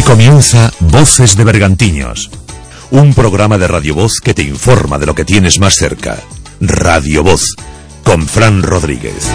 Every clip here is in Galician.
Comienza Voces de Bergantiños, un programa de Radio Voz que te informa de lo que tienes más cerca. Radio Voz, con Fran Rodríguez.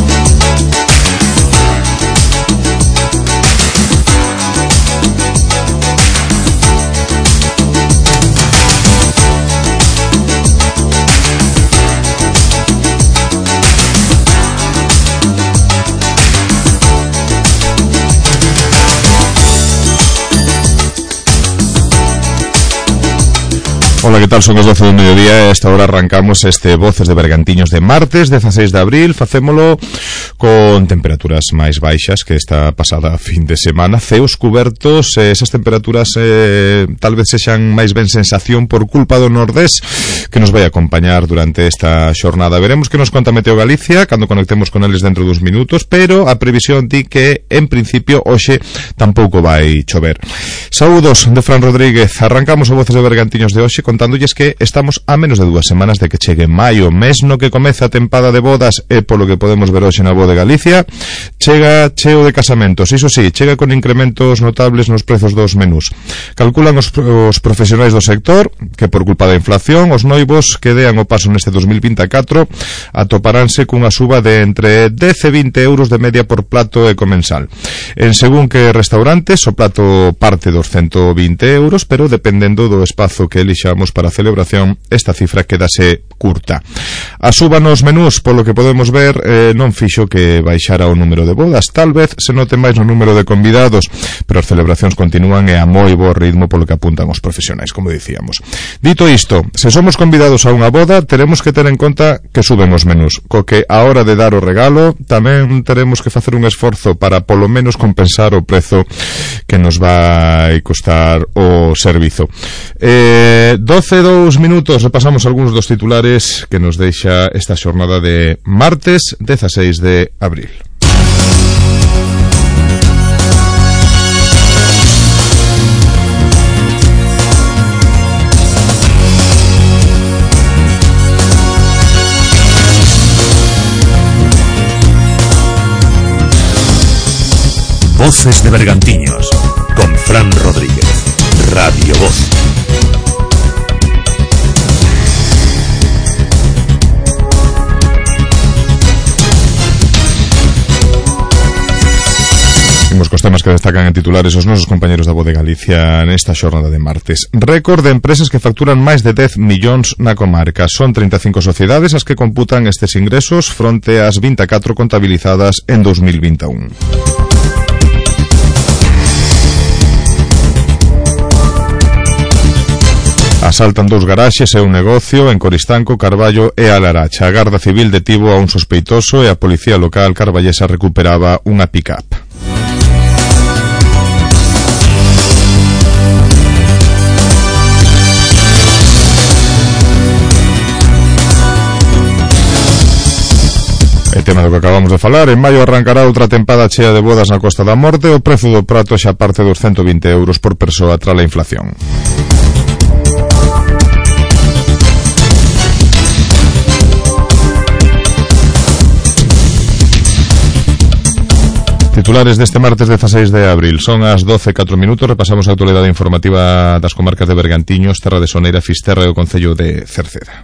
Hola, ¿qué tal? Son as 12 do mediodía e a esta hora arrancamos este Voces de Bergantiños de martes 16 de abril. Facémolo con temperaturas máis baixas que esta pasada fin de semana, ceos cubertos, esas temperaturas tal vez sexan máis ben sensación por culpa do nordés que nos vai acompañar durante esta xornada. Veremos que nos conta Meteo Galicia cando conectemos con eles dentro duns minutos, pero a previsión di que en principio hoxe tampouco vai chover. Saúdos de Fran Rodríguez. Arrancamos o Voces de Bergantiños de hoxe contándolles que estamos a menos de 2 semanas de que chegue maio, mes no que comeza a tempada de bodas e polo que podemos ver hoxe na Voz de Galicia, chega cheo de casamentos. Iso sí, chega con incrementos notables nos prezos dos menús. Calculan os profesionais do sector que por culpa da inflación os noivos que dean o paso neste 2024 atoparánse cunha suba de entre 10 e 20 euros de media por plato e comensal. En según que restaurantes o plato parte dos 120 euros, pero dependendo do espazo que elixamos para a celebración, esta cifra quedase curta. A suba nos menús, polo que podemos ver, non fixo que baixara o número de bodas. Tal vez se note máis no número de convidados, pero as celebracións continúan e a moi bo ritmo polo que apuntan os profesionais, como dicíamos. Dito isto, se somos convidados a unha boda, teremos que ter en conta que suben os menús, co que a hora de dar o regalo tamén teremos que facer un esforzo para polo menos compensar o prezo que nos vai costar o servizo. 12 minutos, repasamos algúns dos titulares que nos deixa esta xornada de martes 16 de abril. Voces de Bergantiños, con Fran Rodríguez. Radio Voz. Imos cos temas que destacan en titulares os nosos compañeros da Voz de Galicia nesta xornada de martes. Récord de empresas que facturan máis de 10 millóns na comarca. Son 35 sociedades as que computan estes ingresos fronte ás 24 contabilizadas en 2021. Asaltan 2 garaxes e un negocio en Coristanco, Carballo e a Laracha. A Garda Civil detivo a un sospeitoso e a Policía Local carballesa recuperaba unha pick-up. E tema do que acabamos de falar, en maio arrancará outra tempada chea de bodas na Costa da Morte. O prezo do prato xa parte dos 120 euros por persoa tras a inflación. Titulares deste martes 16 de abril. Son as 12:04 minutos. Repasamos a actualidade informativa das comarcas de Bergantiños, Terra de Soneira, Fisterra e o concello de Cerceda.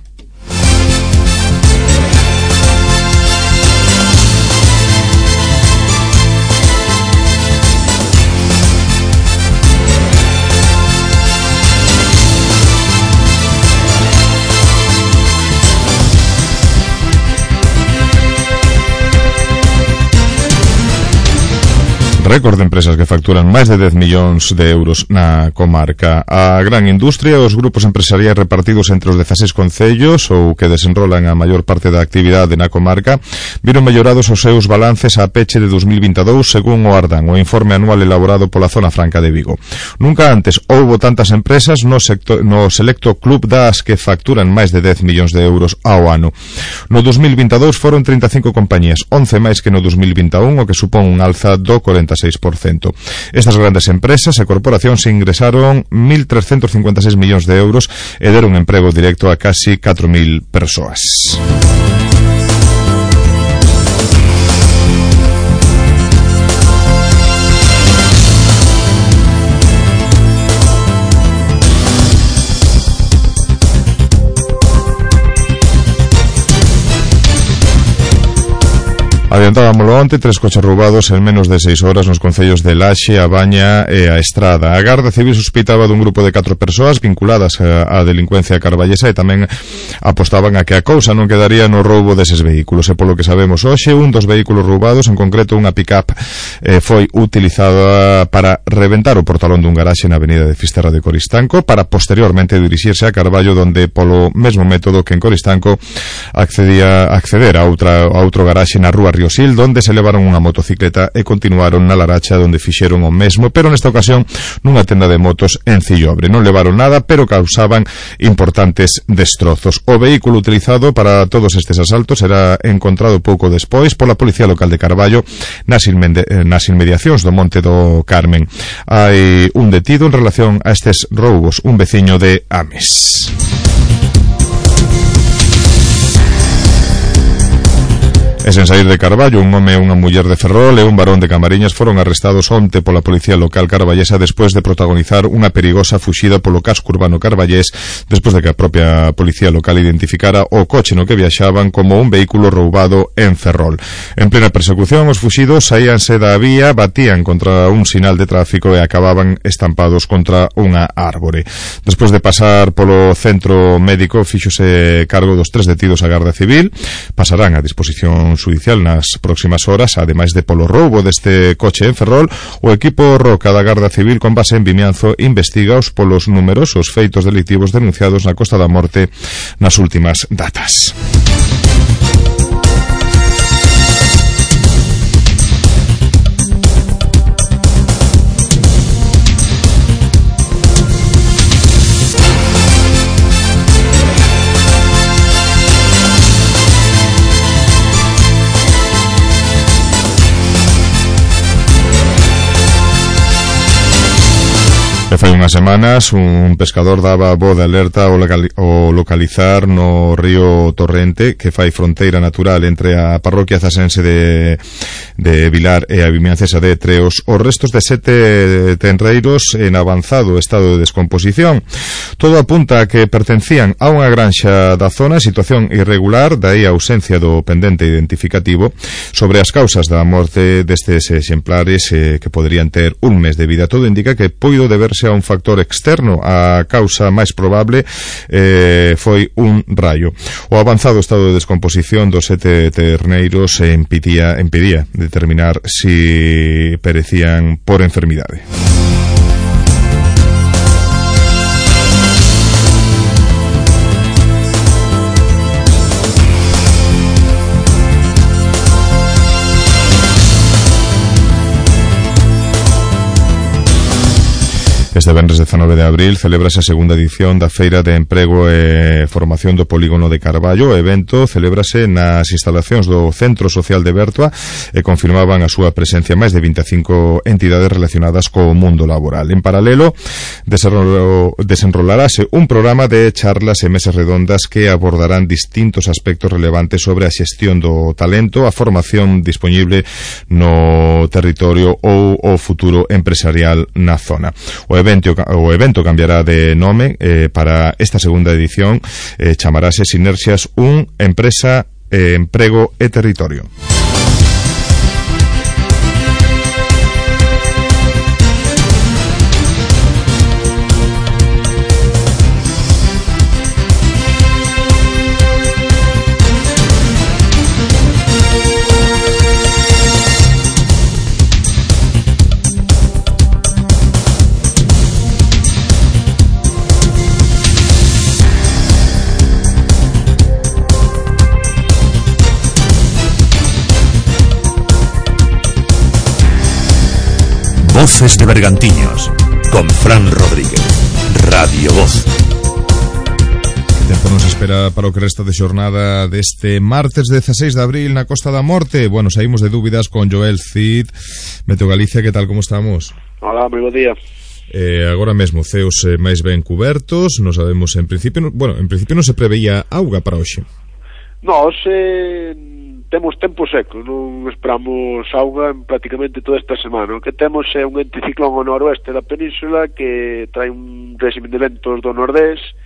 Récord de empresas que facturan máis de 10 millóns de euros na comarca. A gran industria, os grupos empresariais repartidos entre os 16 concellos ou que desenrolan a maior parte da actividade na comarca viron mellorados os seus balances a peche de 2022 según o Ardan, o informe anual elaborado pola Zona Franca de Vigo. Nunca antes houbo tantas empresas no selecto club das que facturan máis de 10 millóns de euros ao ano. No 2022 foron 35 compañías, 11 máis que no 2021, o que supón un alza do 46%. Estas grandes empresas e corporacións ingresaron 1.356 millóns de euros e deron emprego directo a casi 4.000 persoas. Adiantábamolo onte, 3 coches roubados en menos de 6 horas nos concellos de Laxe, A Baña e a Estrada. A Garda Civil sospitaba dun grupo de 4 persoas vinculadas á delincuencia carballesa e tamén apostaban a que a cousa non quedaría no roubo deses vehículos. E polo que sabemos hoxe, un dos vehículos roubados, en concreto unha pick-up, foi utilizada para reventar o portalón dun garaxe na avenida de Fisterra de Coristanco para posteriormente dirixirse a Carballo, donde polo mesmo método que en Coristanco acceder a outro garaxe na rúa Riosil, donde se levaron unha motocicleta e continuaron na Laracha, donde fixeron o mesmo, pero nesta ocasión nunha tenda de motos en Cillobre. Non levaron nada, pero causaban importantes destrozos. O vehículo utilizado para todos estes asaltos era encontrado pouco despois pola Policía Local de Carballo nas inmediacións do Monte do Carmen. Hai un detido en relación a estes roubos, un veciño de Ames. E sen sair de Carballo, un home e unha muller de Ferrol e un varón de Camariñas foron arrestados onte pola Policía Local carballesa despois de protagonizar unha perigosa fuxida polo casco urbano carballés, despois de que a propia Policía Local identificara o coche no que viaxaban como un vehículo roubado en Ferrol. En plena persecución, os fuxidos saíanse da vía, batían contra un sinal de tráfico e acababan estampados contra unha árbore. Despois de pasar polo centro médico, fíxose cargo dos 3 detidos a Garda Civil, pasarán a disposición judicial nas próximas horas. Ademais de polo roubo deste coche en Ferrol, o equipo Roca da Garda Civil con base en Vimianzo investiga os polos numerosos feitos delictivos denunciados na Costa da Morte nas últimas datas. E fai unhas semanas un pescador daba voz de alerta ao localizar no río Torrente, que fai fronteira natural entre a parroquia zasense de Vilar e a vimiancesa de Treos, os restos de 7 tenreiros en avanzado estado de descomposición. Todo apunta a que pertencían a unha granxa da zona, situación irregular, daí a ausencia do pendente identificativo. Sobre as causas da morte destes exemplares, que poderían ter un mes de vida, todo indica que poido deberse a un factor externo. A causa máis probable foi un raio. O avanzado estado de descomposición dos 7 terneiros impedía determinar si perecían por enfermidade. Este venres 19 de abril celébrase a segunda edición da Feira de Emprego e Formación do Polígono de Carballo. O evento celébrase nas instalacións do Centro Social de Bertua e confirmaban a súa presencia máis de 25 entidades relacionadas co mundo laboral. En paralelo, desenrolarase un programa de charlas e mesas redondas que abordarán distintos aspectos relevantes sobre a xestión do talento, a formación disponible no territorio ou o futuro empresarial na zona. O evento cambiará de nome para esta segunda edición, chamarase Sinerxias 1, Empresa, Emprego e Territorio. Voces de Bergantiños, con Fran Rodríguez, Radio Voz. Tempo nos espera para o que resta de xornada deste martes 16 de abril na Costa da Morte. Bueno, saímos de dúbidas con Joel Cid, Meteo Galicia. Que tal, como estamos? Hola, moi bo día. Agora mesmo, ceos máis ben cubertos. Non sabemos, en principio non se preveía auga para hoxe. Nós temos tempo seco, non esperamos auga en prácticamente toda esta semana. O que temos é un anticiclón ao noroeste da península que trae un régimen de ventos do nordés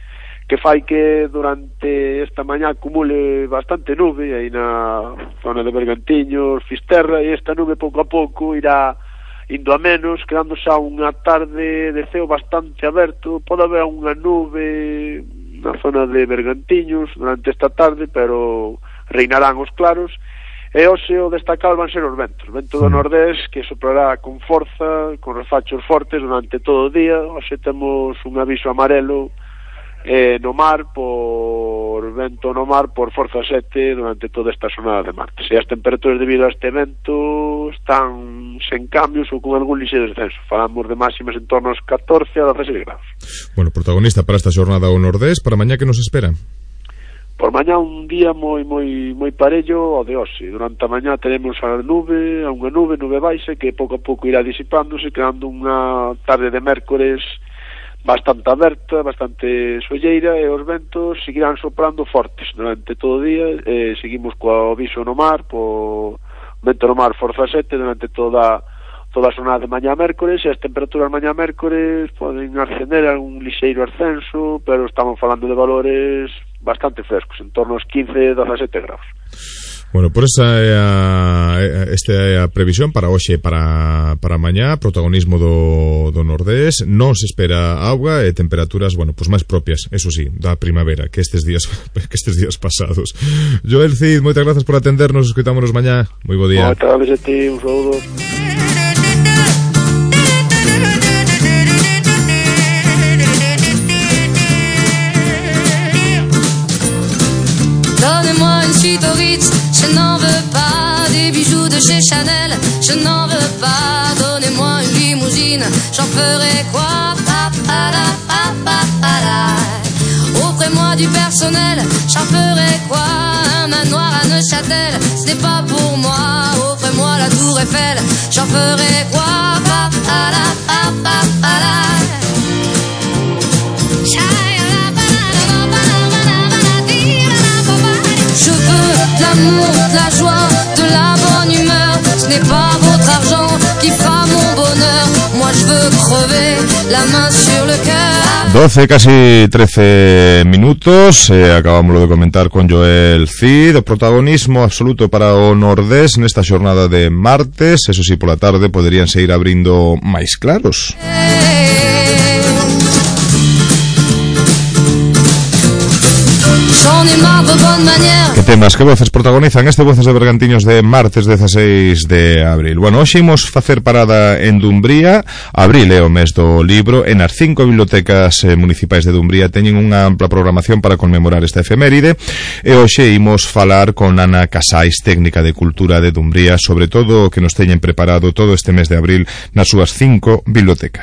que fai que durante esta mañá acumule bastante nube aí na zona de Bergantiños, Fisterra, e esta nube pouco a pouco irá indo a menos, quedando xa unha tarde de ceo bastante aberto. Pode haber unha nube na zona de Bergantiños durante esta tarde, pero reinarán os claros. E hoxe o destacar van ser os ventos. O vento do nordés que soprará con forza, con refachos fortes durante todo o día. Hoxe temos un aviso amarelo no mar por vento no mar por forza 7 durante toda esta xornada de martes. E as temperaturas debido a este vento están sen cambios ou con algún lixeiro descenso. Falamos de máximas en torno aos 14 a 16 grados. Bueno, protagonista para esta xornada o nordés. Para mañá que nos espera? Por mañá un día moi parello ao de hoxe. Durante a mañá teremos unha nube baixa que pouco a pouco irá disipándose, creando unha tarde de mércores bastante aberta, bastante solleira, e os ventos seguirán soprando fortes durante todo o día. Seguimos co aviso no mar, po vento no mar forza 7 durante toda a xornada de mañá mércores, e as temperaturas mañá mércores poden ascender a un lixeiro ascenso, pero estamos falando de valores bastante frescos, en torno aos 15-17 graus. Bueno, por esa esta é a previsión para hoxe, para mañá, protagonismo do nordés. Non se espera auga e temperaturas, bueno, pues máis propias, eso sí, da primavera que estes días pasados. Joel Cid, moitas grazas por atendernos, escoitámonos mañá. Moi bo día. Moitas grazas a ti, un saúdo. Donnez-moi une suite au Ritz, je n'en veux pas. Des bijoux de chez Chanel, je n'en veux pas. Donnez-moi une limousine, j'en ferai quoi? Offrez-moi du personnel, j'en ferai quoi? Un manoir à Neuchâtel, ce n'est pas pour moi. Offrez-moi la tour Eiffel, j'en ferai quoi? Je veux de l'amour, de la joie, de la bonne humeur. Ce n'est pas votre argent qui fera mon bonheur. Moi je veux crever la main sur le cœur. 12, casi 13 minutos. Acabámoslo de comentar con Joel Cid. O protagonismo absoluto para o nordés nesta xornada de martes. Eso sí, pola tarde poderían seguir abrindo máis claros. Que temas, que voces protagonizan este Voces de Bergantiños de martes 16 de abril? Bueno, hoxe imos facer parada en Dumbría. Abril é o mes do libro, e nas 5 bibliotecas municipais de Dumbría teñen unha ampla programación para conmemorar esta efeméride, e hoxe imos falar con Ana Casais, técnica de cultura de Dumbría, sobre todo o que nos teñen preparado todo este mes de abril nas súas 5 bibliotecas.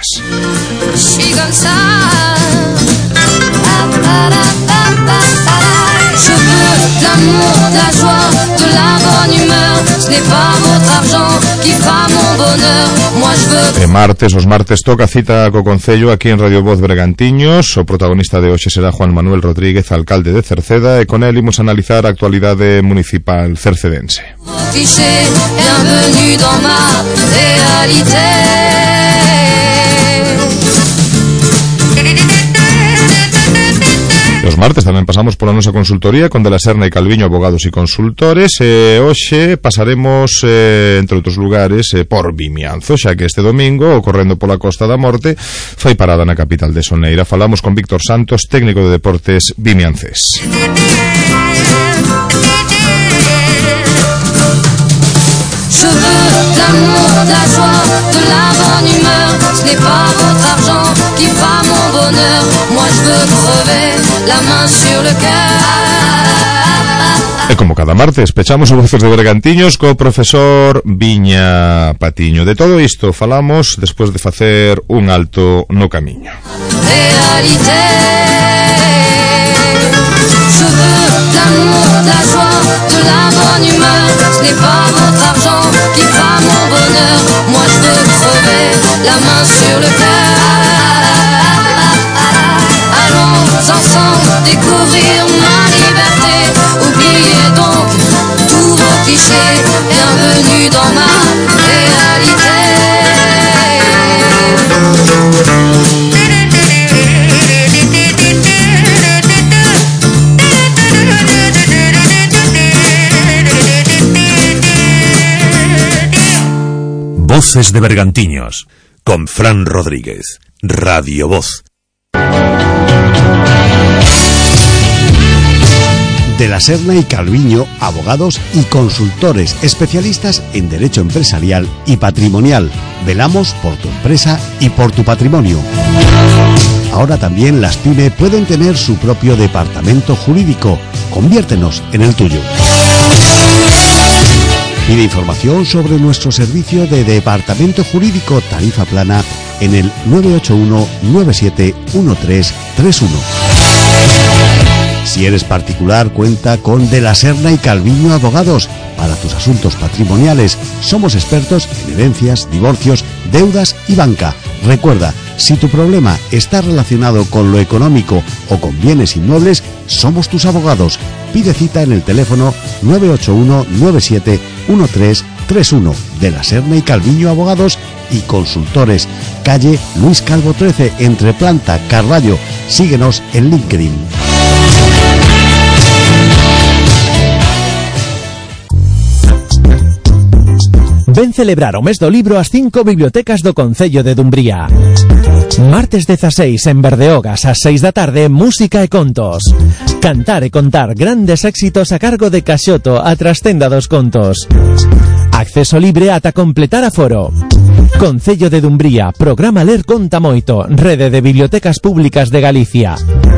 L'amour, de la joie, de la bonne humeur. Ce n'est pas votre argent qui fera mon bonheur. Moi je veux. Os martes toca cita co Concello aquí en Radio Voz Bergantiños. O protagonista de hoxe será Juan Manuel Rodríguez, alcalde de Cerceda, e con el imos analizar a actualidade municipal cercedense. Bienvenue dans ma réalité. Os martes tamén pasamos pola nosa consultoría con De la Serna e Calviño, abogados e consultores, e hoxe pasaremos, entre outros lugares, por Vimianzo, xa que este domingo, ocorrendo pola Costa da Morte, fai parada na capital de Soneira. Falamos con Víctor Santos, técnico de deportes vimiancés. Je veux de l'amour, de la joie, de la bonne humeur. Ce n'est pas votre argent qui fera mon bonheur. Moi je veux crever la main sur le cœur. E como cada martes, pechamos os Voces de Bergantiños co profesor Viña Patiño. De todo isto falamos despois de facer un alto no camiño. Réalité. Je veux de l'amour, de la joie, de la bonne humeur. Ce n'est pas votre argent qui fera mon bonheur. Moi je veux crever la main sur le cœur. Allons ensemble découvrir ma liberté. Oubliez donc tous vos clichés. Bienvenue dans ma réalité. Voces de Bergantiños, con Fran Rodríguez, Radio Voz. De la Serna y Calviño, abogados y consultores especialistas en derecho empresarial y patrimonial. Velamos por tu empresa y por tu patrimonio. Ahora también las PYME pueden tener su propio departamento jurídico. Conviértenos en el tuyo. Pide información sobre nuestro servicio de departamento jurídico tarifa plana en el 981 971331. Si eres particular, cuenta con De la Serna y Calviño Abogados para tus asuntos patrimoniales. Somos expertos en herencias, divorcios, deudas y banca. Recuerda, si tu problema está relacionado con lo económico o con bienes inmuebles, somos tus abogados. Pide cita en el teléfono 981 971331. De la Serna y Calviño Abogados y Consultores, calle Luis Calvo 13, entre Planta, Carballo. Síguenos en LinkedIn. Ven celebrar o mes do libro as 5 bibliotecas do Concello de Dumbría. Martes 16 en Berdeogas ás 6 da tarde, música e contos. Cantar e contar grandes éxitos a cargo de Caxoto, a trastenda dos contos. Acceso libre ata completar aforo. Concello de Dumbría, programa Ler Conta Moito, rede de bibliotecas públicas de Galicia.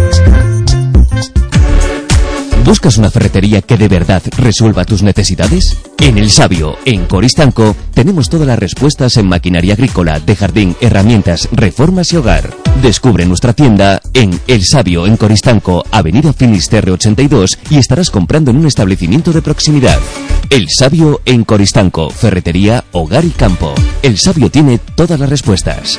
¿Buscas una ferretería que de verdad resuelva tus necesidades? En El Sabio, en Coristanco, tenemos todas las respuestas en maquinaria agrícola, de jardín, herramientas, reformas y hogar. Descubre nuestra tienda en El Sabio, en Coristanco, Avenida Finisterre 82, y estarás comprando en un establecimiento de proximidad. El Sabio en Coristanco, ferretería, hogar y campo. El Sabio tiene todas las respuestas.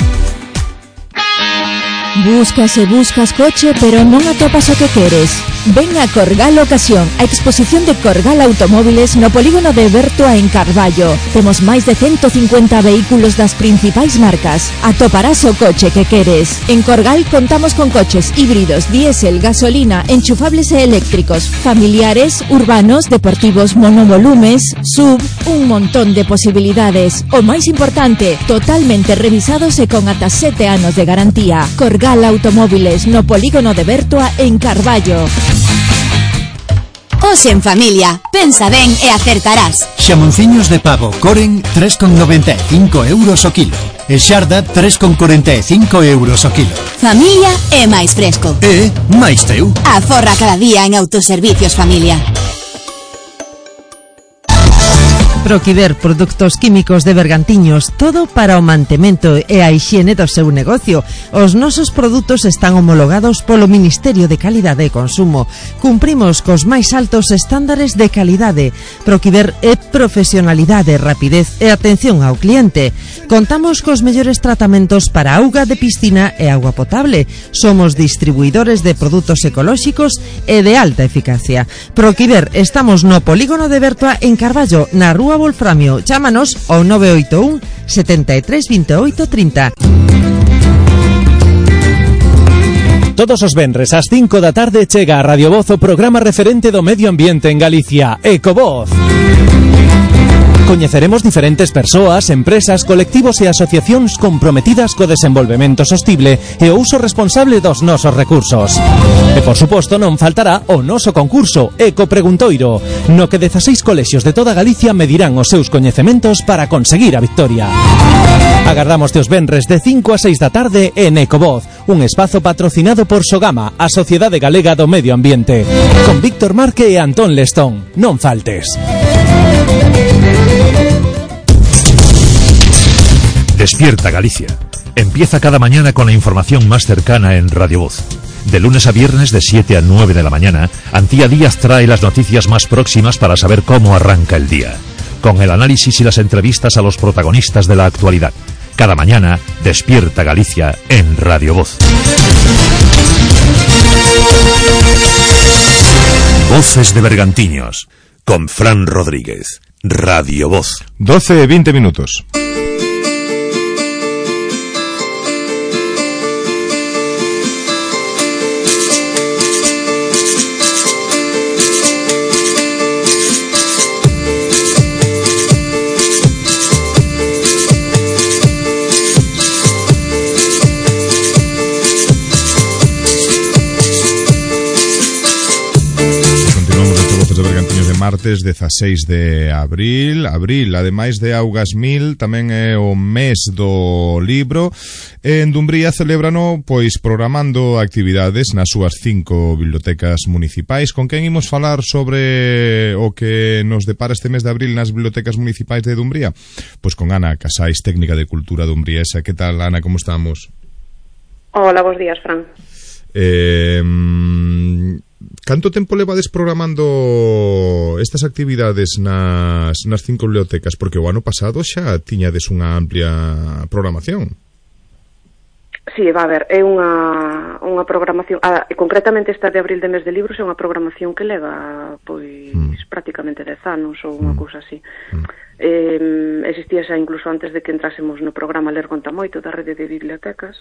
Buscas e buscas coche, pero non atopas o que queres. Ven a Corgal Ocasión, a exposición de Corgal Automóviles no polígono de Bertoa en Carballo. Temos máis de 150 vehículos das principais marcas. Atoparás o coche que queres. En Corgal contamos con coches híbridos, diésel, gasolina, enchufables e eléctricos, familiares, urbanos, deportivos, monovolumes, sub, un montón de posibilidades. O máis importante, totalmente revisados e con ata 7 anos de garantía. Corgal Automóviles no polígono de Bertoa en Carballo. Os en familia, pensa ben e acertarás. Xamonciños de pavo Coren 3,95 euros o kilo e xarda 3,45 euros o kilo. Familia é máis fresco. E máis teu. Aforra cada día en Autoservicios Familia. Proquiver, produtos químicos de Bergantiños, todo para o mantemento e a hixiene do seu negocio. Os nosos produtos están homologados polo Ministerio de Calidade e Consumo. Cumprimos cos máis altos estándares de calidade. Proquiver é profesionalidade, rapidez e atención ao cliente. Contamos cos mellores tratamentos para auga de piscina e auga potable. Somos distribuidores de produtos ecolóxicos e de alta eficacia. Proquiver, estamos no polígono de Bertoa en Carballo, na Rúa Wolframio. Chámanos ao 981 73 28 30. Todos os venres ás 5 da tarde chega a Radio Voz o programa referente do medio ambiente en Galicia, Ecovoz. Coñeceremos diferentes persoas, empresas, colectivos e asociacións comprometidas co desenvolvemento sostible e o uso responsable dos nosos recursos. E, por suposto, non faltará o noso concurso Eco Preguntoiro, no que 16 colexios de toda Galicia medirán os seus coñecementos para conseguir a victoria. Agardamos os venres de 5 a 6 da tarde en Ecovoz, un espazo patrocinado por Sogama, a Sociedade Galega do Medio Ambiente, con Víctor Marque e Antón Lestón. Non faltes. Despierta Galicia. Empieza cada mañana con la información más cercana en Radio Voz. De lunes a viernes de 7 a 9 de la mañana, Antía Díaz trae las noticias más próximas para saber cómo arranca el día, con el análisis y las entrevistas a los protagonistas de la actualidad. Cada mañana, Despierta Galicia en Radio Voz. Voces de Bergantiños, con Fran Rodríguez, Radio Voz. 12:20 minutos. martes 16 de abril. Ademais de Augas Mil, tamén é o mes do libro. En Dumbría celébrano, pois, programando actividades nas súas 5 bibliotecas municipais. Con quen imos falar sobre o que nos depara este mes de abril nas bibliotecas municipais de Dumbría? Pois con Ana Casais, técnica de cultura dumbriesa. Que tal, Ana, como estamos? Hola, bons días, Fran. Canto tempo levades programando estas actividades nas 5 bibliotecas? Porque o ano pasado xa tiñades unha amplia programación. Sí, va a ver, é unha programación, concretamente esta de abril de mes de libros é unha programación que leva, pois, prácticamente 10 anos ou unha cousa así. Existía xa incluso antes de que entrásemos no programa Ler Conta Moito da rede de bibliotecas.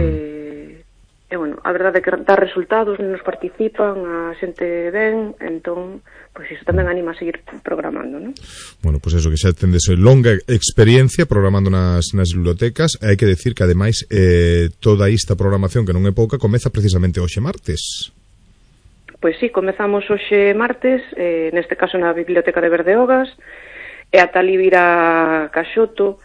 E, bueno, a verdade é que dá resultados, nos participan, a xente ven, entón, pois iso tamén anima a seguir programando, non? Bueno, pois eso, que xa tendes longa experiencia programando nas bibliotecas. Hai que decir que, ademais, toda esta programación, que non é pouca, comeza precisamente hoxe martes. Pois sí, comezamos hoxe martes, neste caso na Biblioteca de Berdeogas, e a tal Ibira Caxoto,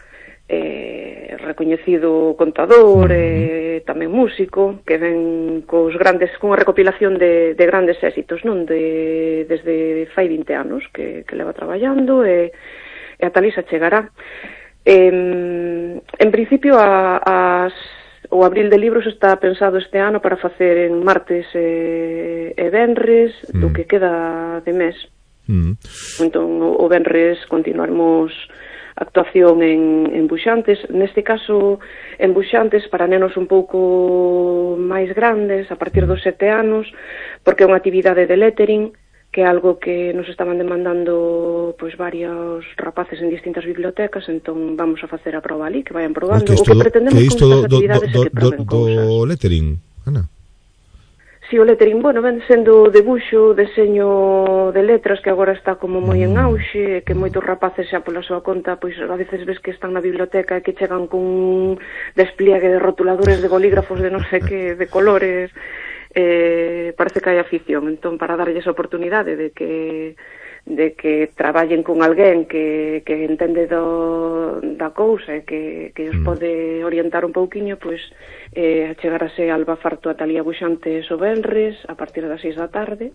recoñecido contador e tamén músico, que ven cunha recopilación de grandes éxitos, non? Desde fai 20 anos que leva traballando, e a Talisa chegará. En principio, o abril de libros está pensado este ano para facer en martes e venres do que queda de mes. Entón, o venres continuaremos actuación en Buxantes, neste caso en Buxantes para nenos un pouco máis grandes, a partir dos 7 anos, porque é unha actividade de lettering, que é algo que nos estaban demandando pois varios rapaces en distintas bibliotecas, entón vamos a facer a proba ali, que vayan probando. O que pretendemos con estas actividades é que proben cousas. O lettering, Ana? Si, o lettering, bueno, ven sendo debuxo, deseño de letras, que agora está como moi en auxe, que moitos rapaces xa pola súa conta, pois a veces ves que están na biblioteca e que chegan con un despliegue de rotuladores de bolígrafos de non sei que, de colores, parece que hai afición. Entón, para darlles a oportunidade de que traballen con alguén que entende da cousa e que os pode orientar un pouquiño, pois chegarase Alba Farto a Talía Buxantes o venres a partir das 6 da tarde,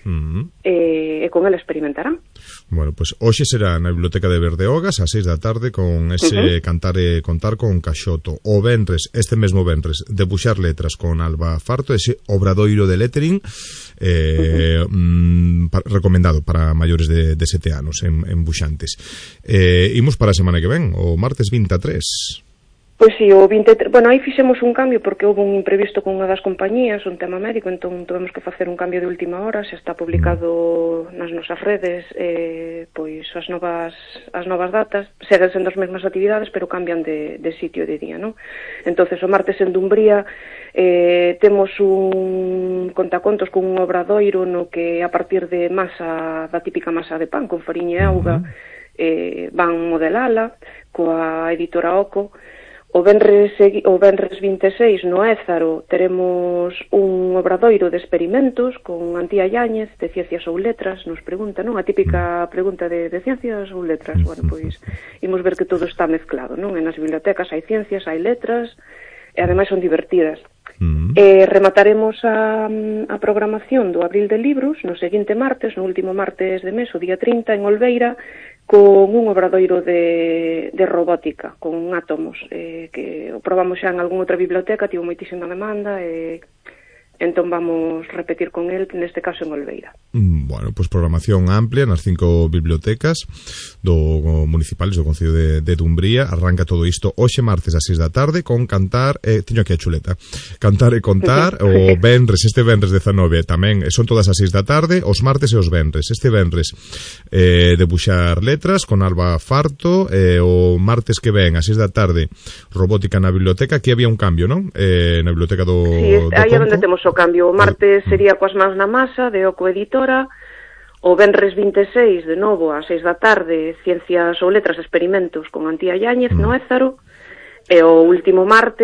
e con ela experimentarán. Bueno, pois hoxe será na Biblioteca de Berdeogas a 6 da tarde con ese cantar e contar con Caxoto. O venres, este mesmo venres, debuxar letras con Alba Farto, ese obradoiro de lettering recomendado para maiores de 7 anos en Buxantes. Imos para a semana que ven, o martes 23. Pois si, o 23, bueno, aí fixemos un cambio porque houve un imprevisto con unha das compañías, un tema médico, entón tuvemos que facer un cambio de última hora, xa está publicado nas nosas redes, pois as novas datas, seguen sendo as mesmas actividades, pero cambian de sitio e de día, non? Entonces, o martes en Dumbría temos un contacontos con un obradoiro no que a partir de masa, da típica masa de pan, con fariña e auga, van modelala coa editora Oco. O venres 26 no Ézaro teremos un obradoiro de experimentos con Antía Yáñez de Ciencias ou Letras, nos pregunta, non? A típica pregunta de Ciencias ou Letras. Bueno, pois imos ver que todo está mezclado, non? En as bibliotecas hai ciencias, hai letras e ademais son divertidas. Remataremos a programación do abril de libros no seguinte martes, no último martes de mes, o día 30 en Olveira, con un obradoiro de robótica, con átomos, que o probamos xa en algunha outra biblioteca, tivo moitísima demanda, entón vamos repetir con el, neste caso en Olveira. Bueno, pois programación amplia nas 5 bibliotecas municipales do Concello de Dumbría. Arranca todo isto hoxe martes a 6 da tarde con cantar, teño aquí a chuleta, cantar e contar, o venres, este venres 19 tamén, son todas as 6 da tarde, os martes e os venres. Este venres debuxar letras con Alba Farto, o martes que ven a 6 da tarde robótica na biblioteca. Aquí había un cambio, non? Na biblioteca do aí é onde temos o cambio. O martes sería coas mans na masa de Oco Editora, o venres 26 de novo a 6 da tarde Ciencias ou Letras experimentos con Antía Yáñez no Ézaro, e o último martes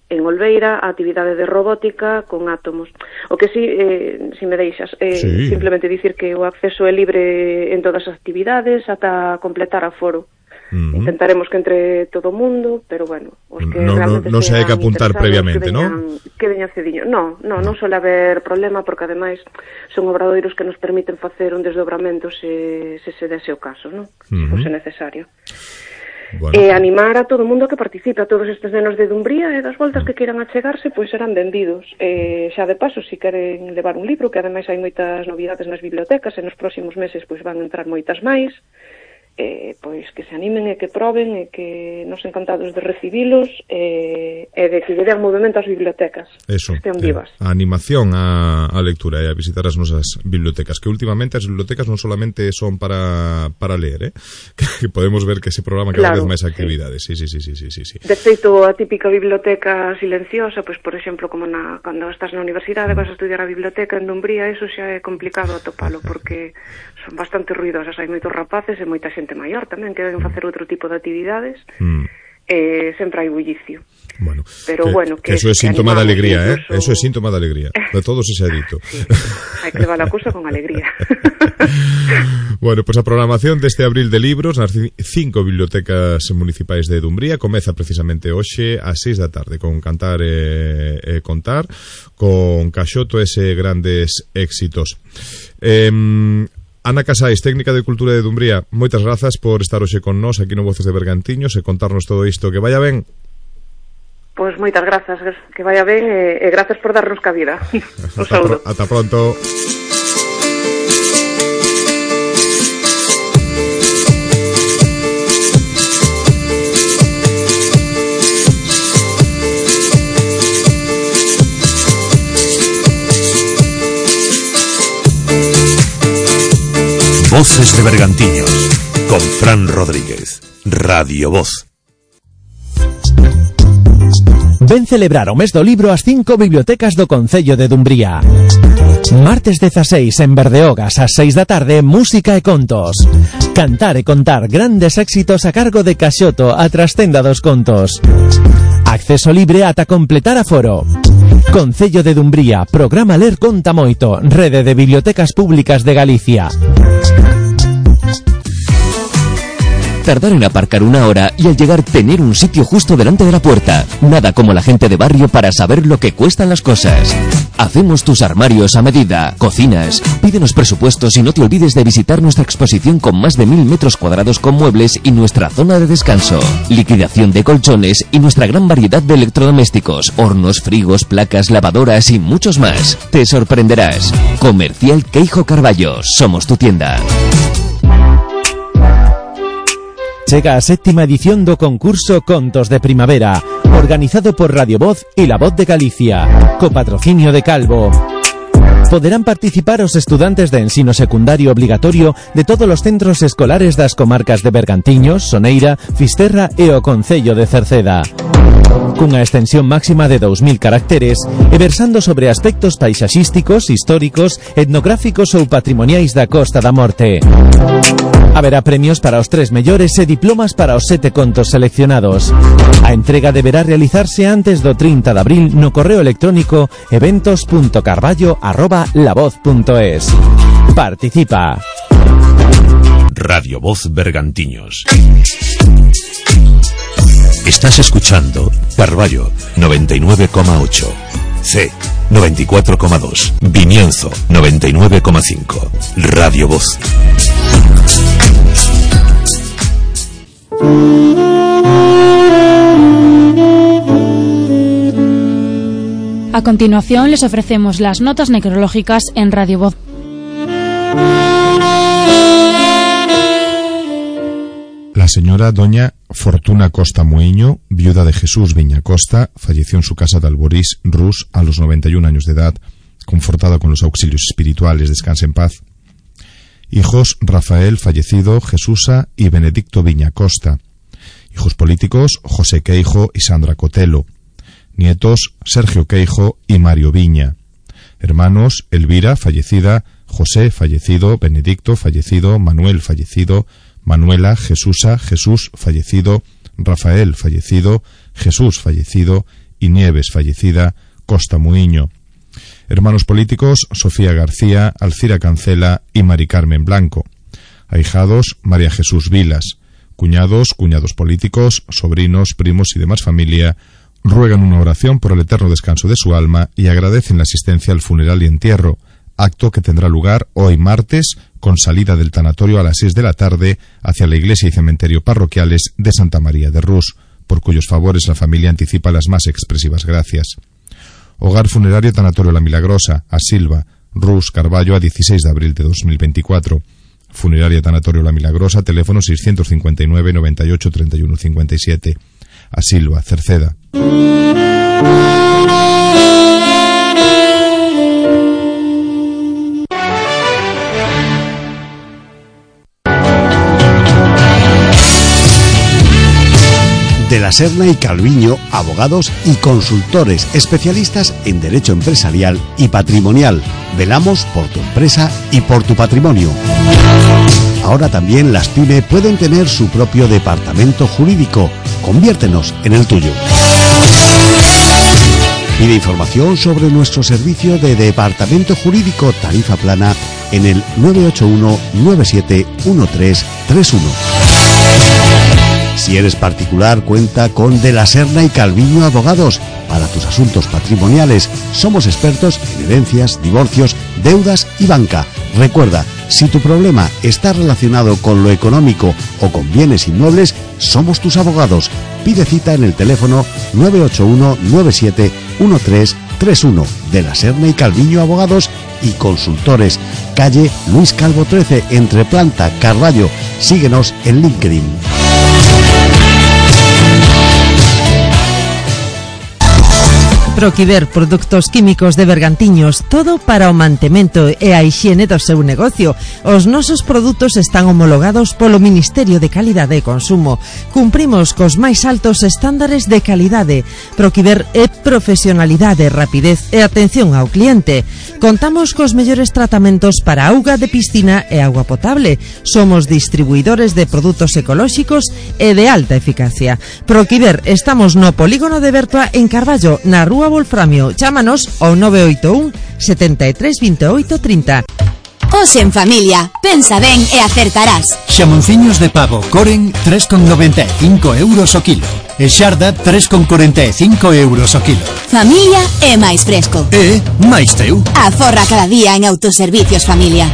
en Olveira a actividade de robótica con átomos. O que si me deixas, simplemente dicir que o acceso é libre en todas as actividades ata completar aforo. Intentaremos que entre todo o mundo, pero bueno, os que realmente non se hai que apuntar previamente, non? Queden accediño. Non suele haber problema, porque ademais son obradoiros que nos permiten facer un desdobramento se dese o caso, non? Se fose necesario. Bueno. Animar a todo o mundo que participe, a todos estes nenos de Dumbría e das voltas que queiran achegarse, pois serán benvidos. Xa de paso, se queren levar un libro, que ademais hai moitas novidades nas bibliotecas, e nos próximos meses pois van entrar moitas máis, pois que se animen e que proben e que nos encantados de recibilos e de que lle den movimento ás bibliotecas. Eso, estén vivas. A animación á lectura e a visitar as nosas bibliotecas, que últimamente as bibliotecas non solamente son para ler, que podemos ver que ese programa cada vez máis actividades. Sí. De feito, a típica biblioteca silenciosa, pois por exemplo, como cando estás na universidade vas a estudiar a biblioteca en Dumbría, eso xa é complicado atopalo, porque son bastante ruidosas, hai moitos rapaces e moita xente maior tamén que deben facer outro tipo de actividades, sempre hai bullicio. Bueno, pero que eso é síntoma de alegría, eso é síntoma de alegría, de todo se xa dito. Sí. Hai que levar a cousa con alegría. Bueno, pues a programación deste abril de libros nas 5 bibliotecas municipais de Dumbría comeza precisamente hoxe ás 6 da tarde con Cantar e Contar, con Caxoto ese grandes éxitos. Ana Casais, técnica de Cultura de Dumbría, moitas grazas por estar hoxe con nós aquí no Voces de Bergantiños e contarnos todo isto. Que vaya ben. Pois moitas grazas, que vaya ben e grazas por darnos cabida. Un saúdo. Ata pronto. Voces de Bergantiños, con Fran Rodríguez, Radio Voz. Ven celebrar o mes do libro ás 5 bibliotecas do Concello de Dumbría. Martes 16 en Berdeogas ás 6 da tarde, música e contos. Cantar e contar grandes éxitos a cargo de Caxoto, a trastenda dos contos. Acceso libre ata completar aforo. Concello de Dumbría, programa Ler Conta Moito, rede de bibliotecas públicas de Galicia. Tardar en aparcar una hora y al llegar tener un sitio justo delante de la puerta. Nada como la gente de barrio para saber lo que cuestan las cosas. Hacemos tus armarios a medida, cocinas. Pídenos presupuestos y no te olvides de visitar nuestra exposición con más de 1000 metros cuadrados con muebles y nuestra zona de descanso. Liquidación de colchones y nuestra gran variedad de electrodomésticos, hornos, frigos, placas, lavadoras y muchos más. Te sorprenderás. Comercial Queijo Carballo. Somos tu tienda. Chega a 7ª edición do concurso Contos de Primavera, organizado por Radio Voz e La Voz de Galicia, co patrocinio de Calvo. Poderán participar os estudantes de ensino secundario obligatorio de todos os centros escolares das comarcas de Bergantiños, Soneira, Fisterra e o Concello de Cerceda. Cunha extensión máxima de 2000 caracteres e versando sobre aspectos paisaxísticos, históricos, etnográficos ou patrimoniais da Costa da Morte. Haberá premios para os 3 mellores e diplomas para os 7 contos seleccionados. A entrega deberá realizarse antes do 30 de abril no correo electrónico eventos.carballo@lavoz.es. Participa. Radio Voz Bergantiños. Estás escuchando Carballo 99,8, C 94,2, Vimienzo 99,5, Radio Voz. A continuación les ofrecemos las notas necrológicas en Radio Voz. La señora doña Fortuna Costa Muiño, viuda de Jesús Viña Costa, falleció en su casa de Alborís, Rus, a los 91 años de edad, confortada con los auxilios espirituales, descanse en paz. Hijos: Rafael, fallecido, Jesusa y Benedicto Viña Costa. Hijos políticos: José Queijo y Sandra Cotelo. Nietos: Sergio Queijo y Mario Viña. Hermanos: Elvira, fallecida, José, fallecido, Benedicto, fallecido, Manuel, fallecido, Manuela, Jesusa, Jesús, fallecido, Rafael, fallecido, Jesús, fallecido y Nieves, fallecida, Costa Muiño. Hermanos políticos, Sofía García, Alcira Cancela y Mari Carmen Blanco. Ahijados, María Jesús Vilas. Cuñados, cuñados políticos, sobrinos, primos y demás familia ruegan una oración por el eterno descanso de su alma y agradecen la asistencia al funeral y entierro, acto que tendrá lugar hoy martes, con salida del tanatorio a las 6 de la tarde hacia la iglesia y cementerio parroquiales de Santa María de Rus, por cuyos favores la familia anticipa las más expresivas gracias. Hogar funerario Tanatorio La Milagrosa, a Silva, Rus, Carballo, a 16 de abril de 2024. Funeraria Tanatorio La Milagrosa, teléfono 659 98 31 57. A Silva, Cerceda. De la Serna y Calviño, abogados y consultores especialistas en derecho empresarial y patrimonial. Velamos por tu empresa y por tu patrimonio. Ahora también las PYME pueden tener su propio departamento jurídico. Conviértenos en el tuyo. Pide información sobre nuestro servicio de departamento jurídico tarifa plana en el 981 97 1331. Si eres particular, cuenta con De la Serna y Calviño Abogados. Para tus asuntos patrimoniales, somos expertos en herencias, divorcios, deudas y banca. Recuerda, si tu problema está relacionado con lo económico o con bienes inmuebles, somos tus abogados. Pide cita en el teléfono 981 97 1331. De la Serna y Calviño Abogados y Consultores. Calle Luis Calvo 13, entre Planta, Carballo. Síguenos en LinkedIn. Proquiver, produtos químicos de Bergantiños, todo para o mantemento e a hixiene do seu negocio. Os nosos produtos están homologados polo Ministerio de Calidade e Consumo. Cumprimos cos máis altos estándares de calidade. Proquiver é profesionalidade, rapidez e atención ao cliente. Contamos cos mellores tratamentos para auga de piscina e auga potable. Somos distribuidores de produtos ecolóxicos e de alta eficacia. Proquiver, estamos no polígono de Bertua en Carballo, na Rúa Wolframio. Chámanos ao 981 73 28 30. Os en familia, pensa ben e acertarás. Xamonciños de pavo Coren 3,95 euros o kilo. E xarda 3,45 euros o kilo. Familia é máis fresco. E máis teu. Aforra cada día en Autoservicios Familia.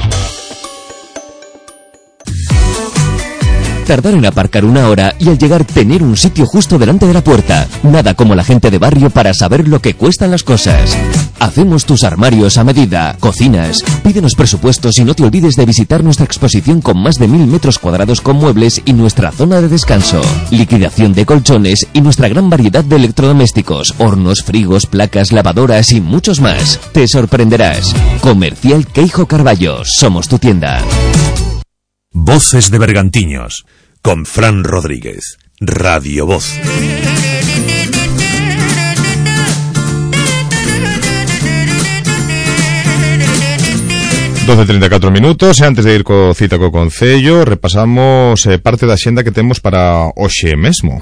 Tardar en aparcar una hora y al llegar tener un sitio justo delante de la puerta. Nada como la gente de barrio para saber lo que cuestan las cosas. Hacemos tus armarios a medida, cocinas. Pídenos presupuestos y no te olvides de visitar nuestra exposición con más de 1000 metros cuadrados con muebles y nuestra zona de descanso. Liquidación de colchones y nuestra gran variedad de electrodomésticos, hornos, frigos, placas, lavadoras y muchos más. Te sorprenderás. Comercial Queijo Carballo. Somos tu tienda. Voces de Bergantiños, con Fran Rodríguez, Radio Voz. 12:34 minutos, e antes de ir co cita co Concello, repasamos parte da xenda que temos para hoxe mesmo.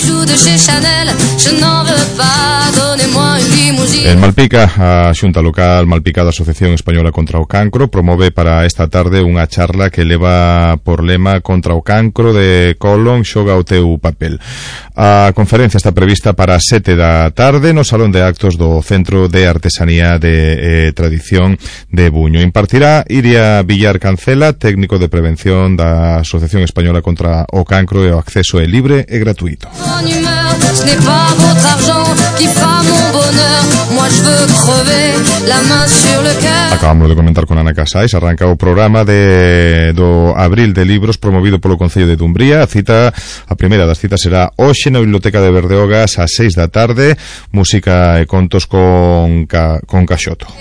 En Malpica, a Xunta Local Malpica da Asociación Española contra o Cancro promove para esta tarde unha charla que leva por lema Contra o cancro de colon, xoga o teu papel. A conferencia está prevista para 7 da tarde no Salón de Actos do Centro de Artesanía de Tradición de Buño. Impartirá Iria Villar Cancela, técnico de prevención da Asociación Española contra o Cancro, e o acceso é libre e gratuito. Acabamos de comentar con Ana Casais, arranca o programa do Abril de Libros promovido polo Concello de Dumbría. A primeira das citas será hoxe na Biblioteca de Berdeogas ás 6 da tarde, música e contos con Caxoto.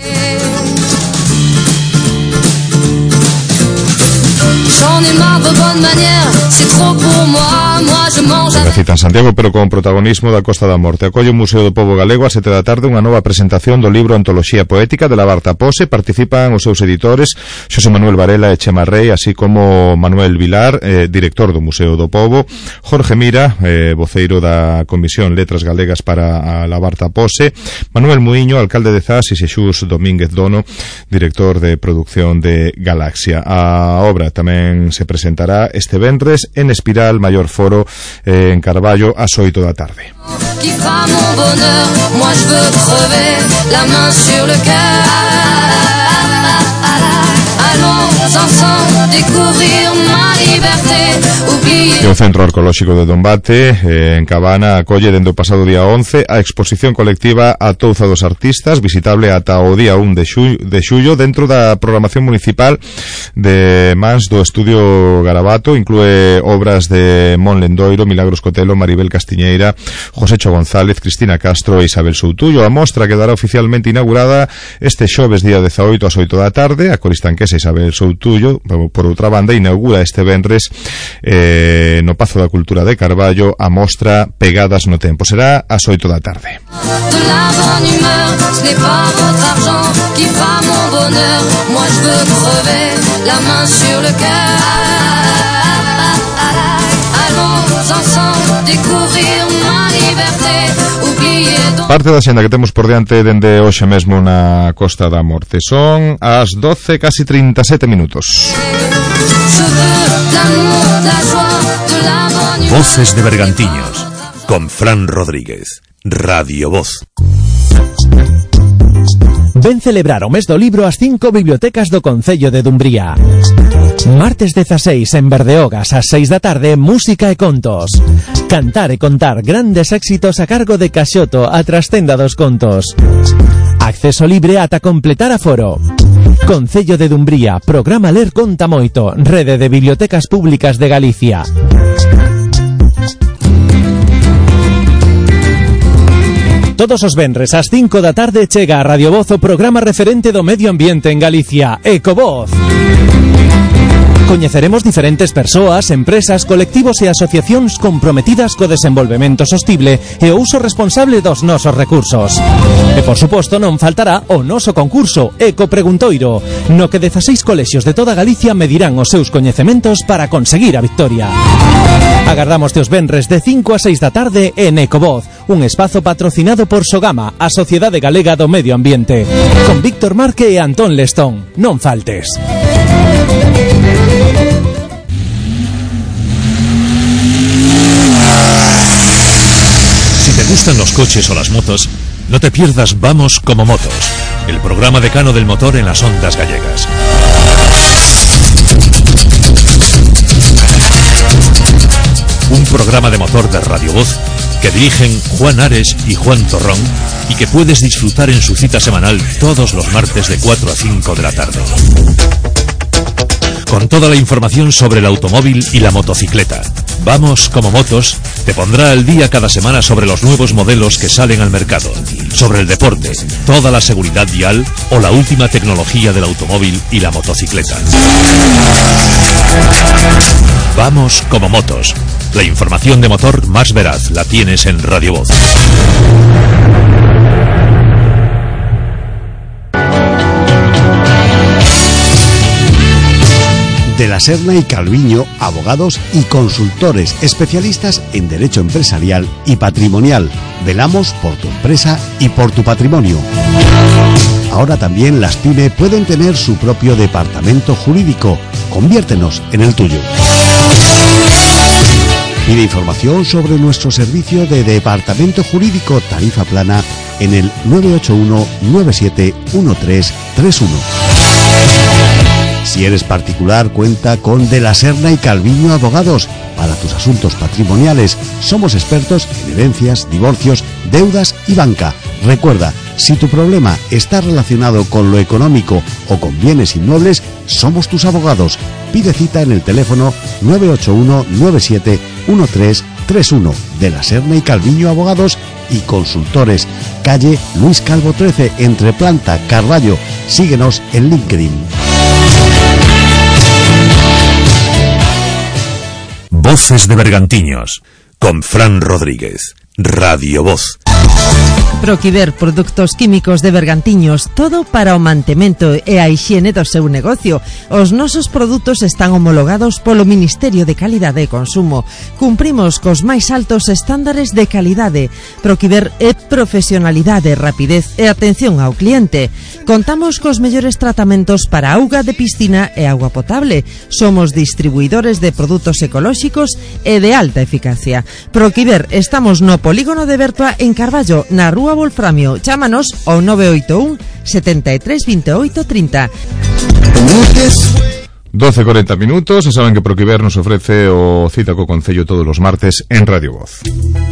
J'en ai marre de bonnes manières, c'est trop pour moi, moi je Na cita en Santiago, pero con protagonismo da Costa da Morte. Acolle o Museo do Pobo Galego a 7 da tarde unha nova presentación do libro Antoloxía Poética de Labarta Pose. Participan os seus editores Xosé Manuel Varela e Chema Rey, así como Manuel Vilar, director do Museo do Pobo, Jorge Mira, voceiro da Comisión Letras Galegas para a Labarta Pose, Manuel Muiño, alcalde de Zas, e Xexús Domínguez Dono, director de producción de Galaxia. A obra tamén se presentará este venres en Espiral Maior Foro en Carballo ás 8 da tarde. Qui fera mon bonheur, moi je veux crever la main sur le cœur. Allons ensemble découvrir ma liberté. E o Centro Arqueolóxico de Dombate en Cabana acolle dende o pasado día 11 a exposición colectiva A Touza dos Artistas, visitable ata o día 1 de xullo dentro da programación municipal de mans do Estudio Garabato. Inclúe obras de Mon Lendoiro, Milagros Cotelo, Maribel Castiñeira, Josécho González, Cristina Castro e Isabel Soutullo. A mostra quedará oficialmente inaugurada este xoves día 18 ás 8 da tarde. A coristanquesa Isabel Soutullo, por outra banda, inaugura este venres no Pazo da Cultura de Carballo a mostra Pegadas no Tempo. Será ás 8 da tarde. De la bonne humeur, ce n'est pas votre argent qui fera mon bonheur. Moi je veux crever la main sur le cœur. Allons ensemble découvrir ma liberté. Parte da xenda que temos por diante dende hoxe mesmo na Costa da Morte. Son as 12, casi 37 minutos. Voces de Bergantiños, con Fran Rodríguez, Radio Voz. Ven celebrar o mes do libro ás 5 bibliotecas do Concello de Dumbría. Martes 16 en Berdeogas ás 6 da tarde, música e contos. Cantar e contar grandes éxitos a cargo de Caxoto, a trastenda dos contos. Acceso libre ata completar aforo. Concello de Dumbría, programa Ler Conta Moito, rede de bibliotecas públicas de Galicia. Todos os venres ás 5 da tarde chega a Radio Voz o programa referente do medio ambiente en Galicia, Ecovoz. Coñeceremos diferentes persoas, empresas, colectivos e asociacións comprometidas co desenvolvemento sostible e o uso responsable dos nosos recursos. E, por suposto, non faltará o noso concurso Eco Preguntoiro, no que 16 colexios de toda Galicia medirán os seus coñecementos para conseguir a victoria. Agardamos os venres de 5 a 6 da tarde en Ecovoz, un espazo patrocinado por Sogama, a Sociedade Galega do Medio Ambiente, con Víctor Marque e Antón Lestón. Non faltes. Si te gustan los coches o las motos, no te pierdas Vamos como Motos, el programa decano del motor en las ondas gallegas. Un programa de motor de Radio Voz que dirigen Juan Ares y Juan Torrón y que puedes disfrutar en su cita semanal todos los martes de 4 a 5 de la tarde. Con toda la información sobre el automóvil y la motocicleta. Vamos como Motos te pondrá al día cada semana sobre los nuevos modelos que salen al mercado, sobre el deporte, toda la seguridad vial o la última tecnología del automóvil y la motocicleta. Vamos como Motos. La información de motor más veraz la tienes en Radio Voz. De la Serna y Calviño, abogados y consultores especialistas en derecho empresarial y patrimonial. Velamos por tu empresa y por tu patrimonio. Ahora también las PYME pueden tener su propio departamento jurídico. Conviértenos en el tuyo. Pide información sobre nuestro servicio de departamento jurídico tarifa plana en el 981 971331. Si eres particular, cuenta con De la Serna y Calviño Abogados. Para tus asuntos patrimoniales, somos expertos en herencias, divorcios, deudas y banca. Recuerda, si tu problema está relacionado con lo económico o con bienes inmuebles, somos tus abogados. Pide cita en el teléfono 981 971331. De la Serna y Calviño Abogados y Consultores, calle Luis Calvo 13, entre Planta, Carballo. Síguenos en LinkedIn. Voces de Bergantiños, con Fran Rodríguez. Radio Voz. Proquiver, produtos químicos de Bergantiños, todo para o mantemento e a hixiene do seu negocio. Os nosos produtos están homologados polo Ministerio de Calidade e Consumo. Cumprimos cos máis altos estándares de calidade. Proquiver é profesionalidade, rapidez e atención ao cliente. Contamos cos mellores tratamentos para auga de piscina e auga potable. Somos distribuidores de produtos ecolóxicos e de alta eficacia. Proquiver, estamos no Polígono de Bertua en Carballo, na Rúa Wolframio. Chámanos ao 981 73 28 30. 12:40 minutos. E saben que Proquiver nos ofrece o cita co Concello todos os martes en Radio Voz.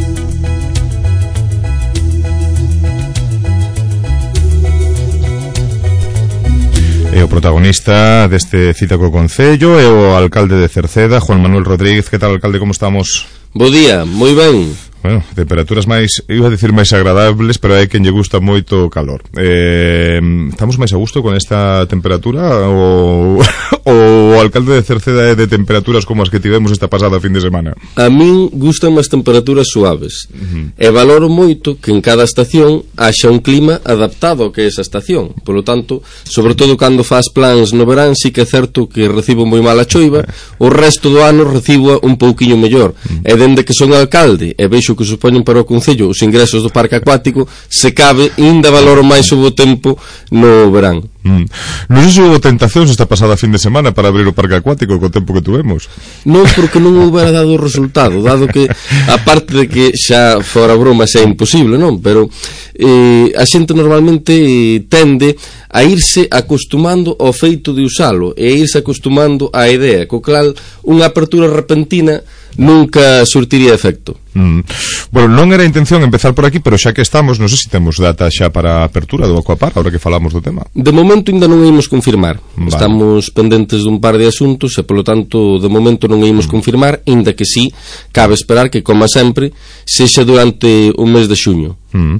E o protagonista deste cita co Concello é o alcalde de Cerceda, Juan Manuel Rodríguez. Que tal, alcalde, como estamos? Bo día, moi ben. Bueno, temperaturas máis, iba a decir máis agradables, pero hai quen lle gusta moito o calor. Estamos máis a gusto con esta temperatura ou o alcalde de Cerceda é de temperaturas como as que tivemos esta pasada fin de semana? A min gustan as temperaturas suaves. E valoro moito que en cada estación haxa un clima adaptado ao que é esa estación. Por lo tanto, sobre todo cando faz plans no verán, sí que é certo que recibo moi mala choiva, o resto do ano recibo un pouquiño mellor. E dende que son alcalde e vexo que supoñen para o Concello os ingresos do parque acuático, se cabe, ainda valoro máis o tempo no verán. Non sei se houve tentacións esta pasada fin de semana para abrir o parque acuático co tempo que tuvemos. Non, porque non houbera dado o resultado, dado que, aparte de que xa fora broma xa é imposible, non? Pero a xente normalmente tende a irse acostumando ao feito de usalo e a irse acostumando á idea, co cal unha apertura repentina nunca surtiría efecto. Bueno, non era a intención empezar por aquí, pero xa que estamos, non sei se temos data xa para a apertura do Aquapar, ahora que falamos do tema. De momento ainda non ímos confirmar. Vale. Estamos pendentes dun par de asuntos e, polo tanto, de momento non ímos confirmar, ainda que sí, cabe esperar que, como sempre, sexa durante o mes de xuño.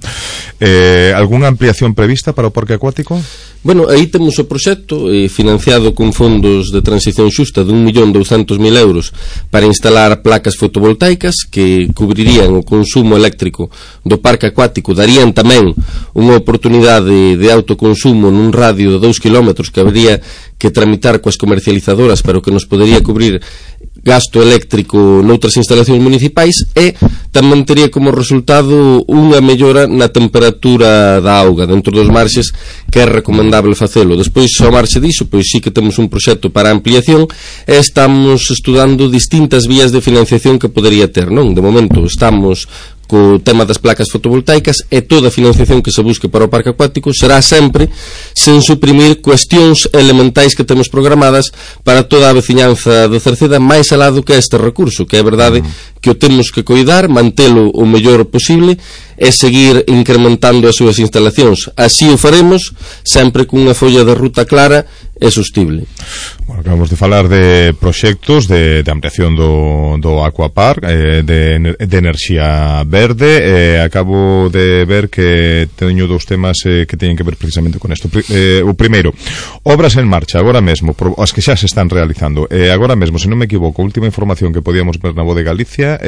Algúnha ampliación prevista para o parque acuático? Bueno, aí temos o proxecto financiado con fondos de transición xusta de 1.200.000 euros para instalar placas fotovoltaicas que cubrirían o consumo eléctrico do parque acuático, darían tamén unha oportunidade de autoconsumo nun radio de 2 km que habría que tramitar coas comercializadoras, pero que nos podería cubrir gasto eléctrico noutras instalacións municipais, e tamén tería como resultado unha mellora na temperatura da auga dentro dos marxes, que é recomendable facelo. Despois, ao marxe diso, pois sí que temos un proxecto para ampliación e estamos estudando distintas vías de financiación que podería ter, non? De momento estamos co tema das placas fotovoltaicas, e toda a financiación que se busque para o parque acuático será sempre sen suprimir cuestións elementais que temos programadas para toda a veciñanza de Cerceda, máis alá do que este recurso, que é verdade que o temos que coidar, mantelo o mellor posible e seguir incrementando as súas instalacións. Así o faremos sempre cunha folla de ruta clara e sostible. Bueno, acabamos de falar de proxectos de ampliación do Aquapar, de enerxía verde. Acabo de ver que teño dous temas que teñen que ver precisamente con isto. O primeiro, obras en marcha agora mesmo, as que xa se están realizando. Agora mesmo, se non me equivoco, a última información que podíamos ver na Voz de Galicia,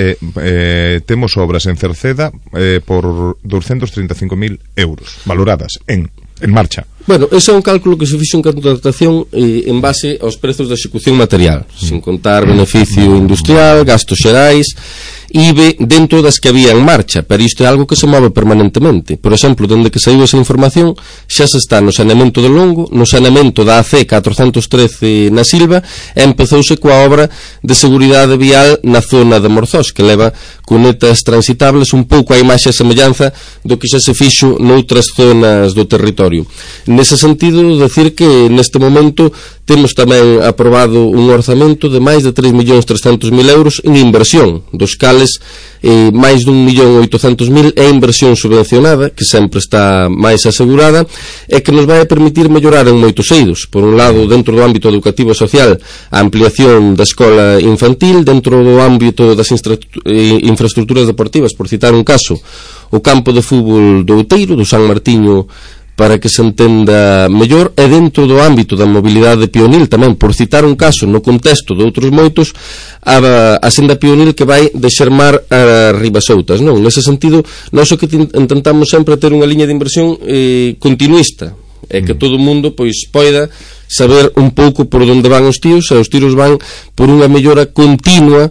temos obras en Cerceda por 235.000 euros valoradas en marcha. Bueno, ese é un cálculo que se fixo en contratación en base aos prezos de execución material, sin contar beneficio industrial, gastos xerais, IBE dentro das que había en marcha, pero isto é algo que se move permanentemente. Por exemplo, dende que saiu esa información, xa se está no saneamento de Longo, no saneamento da AC 413 na Silva, e empezouse coa obra de seguridade vial na zona de Morzós, que leva cunetas transitables, un pouco a imaxe e semellanza do que xa se fixo noutras zonas do territorio. Nese sentido, decir que neste momento temos tamén aprobado un orzamento de máis de 3.300.000 euros en inversión, dos cales máis de 1.800.000 é inversión subvencionada, que sempre está máis asegurada, e que nos vai a permitir mellorar en moitos eidos. Por un lado, dentro do ámbito educativo e social, a ampliación da escola infantil, dentro do ámbito das infraestructuras deportivas, por citar un caso, o campo de fútbol do Outeiro, do San Martiño para que se entenda mellor, e dentro do ámbito da mobilidade pionil tamén, por citar un caso no contexto de outros moitos, a senda pionil que vai de Xermar a Ribasoutas, non? Nese sentido, nós o que intentamos sempre ter unha liña de inversión continuista, e que todo o mundo pois poida saber un pouco por onde van os tiros, e os tiros van por unha mellora continua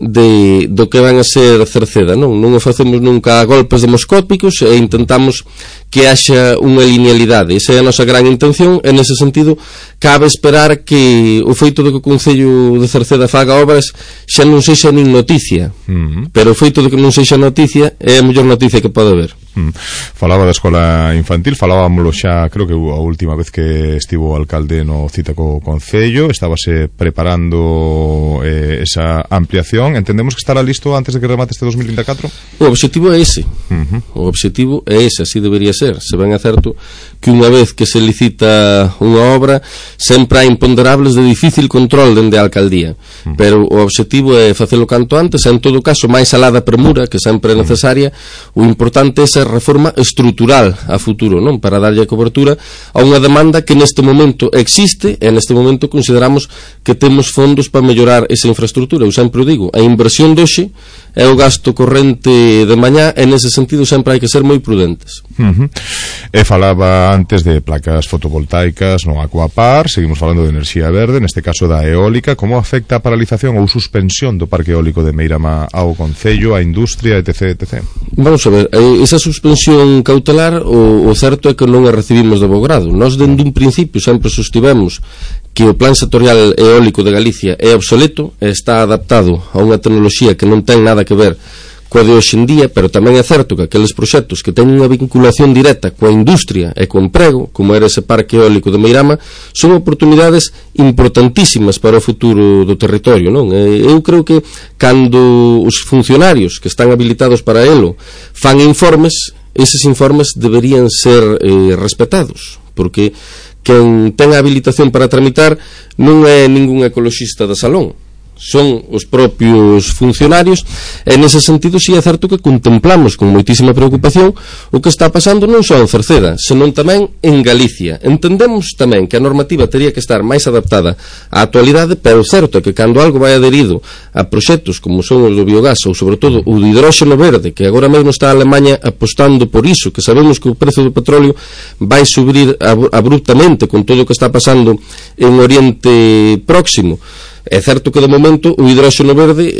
do que van a ser Cerceda, non o facemos nunca a golpes demoscópicos, e intentamos que haxa unha linealidade. Esa é a nosa gran intención, e nese sentido cabe esperar que o feito de que o Concello de Cerceda faga obras xa non sexa nin noticia, pero o feito de que non sexa noticia é a mellor noticia que pode haber. Falaba da escola infantil, falábamoslo xa, creo que a última vez que estivo o alcalde no cita co Concello, estábase preparando esa ampliación. Entendemos que estará listo antes de que remate este 2024? O obxectivo é ese. O obxectivo é ese, así debería ser. Se ben é certo que unha vez que se licita unha obra, sempre hai imponderables de difícil control dende a alcaldía, pero o obxectivo é facelo canto antes, e en todo caso máis alá da premura, que sempre é necesaria, o importante é esa reforma estrutural a futuro, non? Para darlle cobertura a unha demanda que neste momento existe, e neste momento consideramos que temos fondos para mellorar esa infraestructura. Eu sempre o digo, a inversión de hoxe é o gasto corrente de mañá, e nese sentido sempre hai que ser moi prudentes. E falaba antes de placas fotovoltaicas no Aquapar, seguimos falando de enerxía verde, neste caso da eólica. Como afecta a paralización ou suspensión do parque eólico de Meirama ao Concello, a industria, etc, etc? Vamos a ver, esa suspensión cautelar, o certo é que non a recibimos de bo grado. Nós dende un principio sempre sustivemos que o plan sectorial eólico de Galicia é obsoleto e está adaptado a unha tecnoloxía que non ten nada que ver coa de hoxe en día, pero tamén é certo que aqueles proxectos que teñen unha vinculación directa coa industria e co emprego, como era ese parque eólico de Meirama, son oportunidades importantísimas para o futuro do territorio, non? Eu creo que cando os funcionarios que están habilitados para elo fan informes, eses informes deberían ser respetados, porque quen ten a habilitación para tramitar non é ningún ecoloxista de salón, son os propios funcionarios, e nese sentido si é certo que contemplamos con moitísima preocupación o que está pasando non só en Cerceda, senón tamén en Galicia. Entendemos tamén que a normativa teria que estar máis adaptada á actualidade, pero certo é que cando algo vai adherido a proxectos como son os do biogás, ou sobre todo o de hidróxeno verde, que agora mesmo está a Alemanha apostando por iso, que sabemos que o prezo do petróleo vai subir abruptamente con todo o que está pasando en Oriente Próximo. É certo que de momento o hidróxeno verde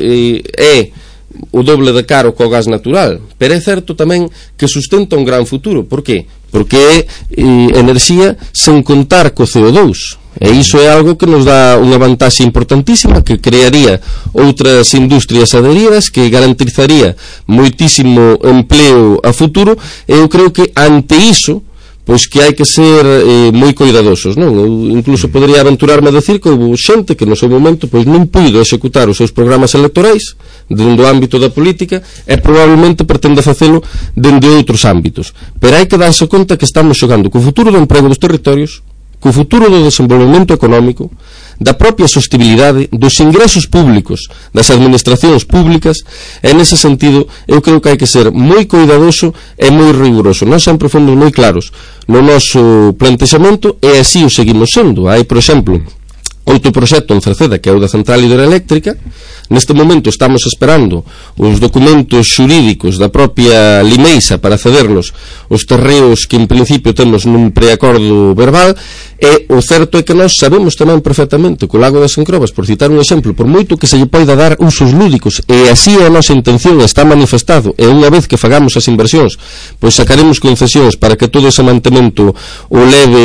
é o doble de caro que o gas natural, pero é certo tamén que sustenta un gran futuro. Por qué? Porque é enerxía sen contar co CO2, e iso é algo que nos dá unha vantaxe importantísima, que crearía outras industrias adheridas, que garantizaría moitísimo empleo a futuro, e eu creo que ante iso pois que hai que ser moi coidadosos, non? Eu incluso podería aventurarme a decir que houve xente que no seu momento pois non puido executar os seus programas electorais dentro do ámbito da política, e probablemente pretende facelo dentro de outros ámbitos, pero hai que darse conta que estamos xogando co futuro do emprego dos territorios, co futuro do desenvolvemento económico, da propia sostibilidade, dos ingresos públicos das administracións públicas, e nese sentido eu creo que hai que ser moi coidadoso e moi riguroso. Nós sempre fomos moi claros no noso plantexamento, e así o seguimos sendo. Hai, por exemplo, outro proxecto en Cerceda, que é o da central hidroeléctrica. Neste momento estamos esperando os documentos xurídicos da propia Limeixa para cedernos os terreos que en principio temos nun preacordo verbal, e o certo é que nós sabemos tamén perfectamente que o lago das Encrobas, por citar un exemplo, por moito que se lle poida dar usos lúdicos, e así a nosa intención está manifestado, e unha vez que fagamos as inversións, pois sacaremos concesións para que todo ese mantemento o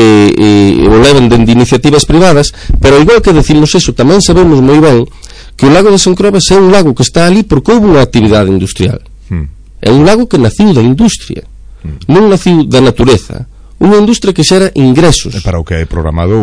leven dende iniciativas privadas, pero igual que decimos eso, tamén sabemos moi ben que o lago das Encrobas é un lago que está ali porque houve unha actividade industrial. É un lago que naciu da industria, non naciu da natureza. Unha industria que xera ingresos. Para o que hai programado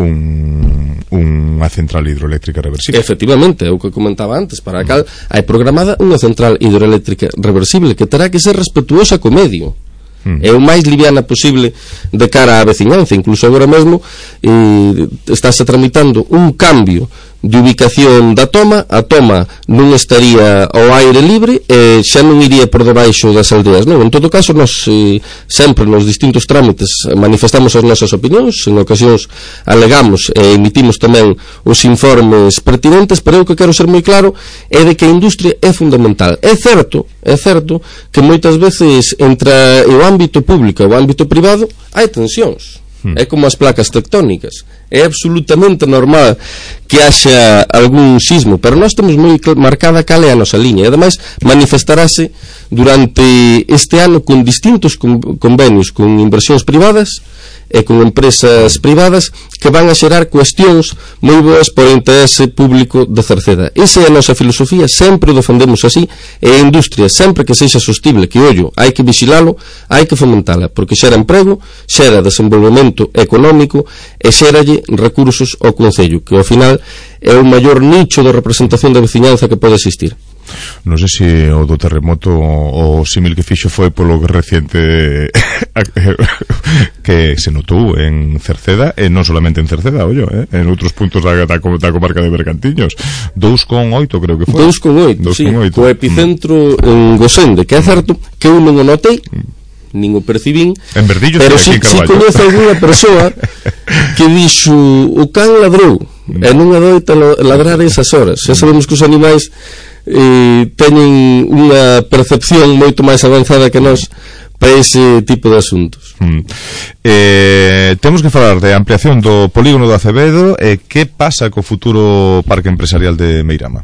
unha central hidroeléctrica reversible. Efectivamente, é o que comentaba antes, para a cal hai programada unha central hidroeléctrica reversible que terá que ser respetuosa co medio. É o máis liviana posible de cara á veciñanza. Incluso agora mesmo estáse tramitando un cambio de ubicación da toma, a toma non estaría ao aire libre e xa non iría por debaixo das aldeas, non? En todo caso, nós sempre nos distintos trámites manifestamos as nosas opinións, en ocasións alegamos e emitimos tamén os informes pertinentes, pero eu que quero ser moi claro é de que a industria é fundamental. É certo que moitas veces entre o ámbito público e o ámbito privado hai tensións. É como as placas tectónicas. É absolutamente normal que haxa algún sismo, pero nós temos moi marcada cal é a nosa liña, e ademais manifestarase durante este ano con distintos convenios con inversións privadas e con empresas privadas que van a xerar cuestións moi boas por interese público de Cerceda. Esa é a nosa filosofía, sempre o defendemos así, e a industria, sempre que sexa sostible, que ollo, hai que vigilalo, hai que fomentala, porque xera emprego, xera desenvolvemento económico e xeralle recursos ao Concello, que ao final é o maior nicho de representación da veciñanza que pode existir. Non sei se o do terremoto o símil que fixo foi polo reciente que se notou en Cerceda, e non solamente en Cerceda, en outros puntos da comarca de Bergantiños. 2,8 creo que foi. 2,8, sí, co epicentro en Gosende, que é certo que eu non o notei, nin o percibín, en Verdillo, pero si coñece alguna persoa que dixo o can ladrou e non adoita ladrar esas horas. Xa sabemos que os animais teñen unha percepción moito máis avanzada que nós para ese tipo de asuntos. Temos que falar de ampliación do polígono do Acevedo e que pasa co futuro parque empresarial de Meirama.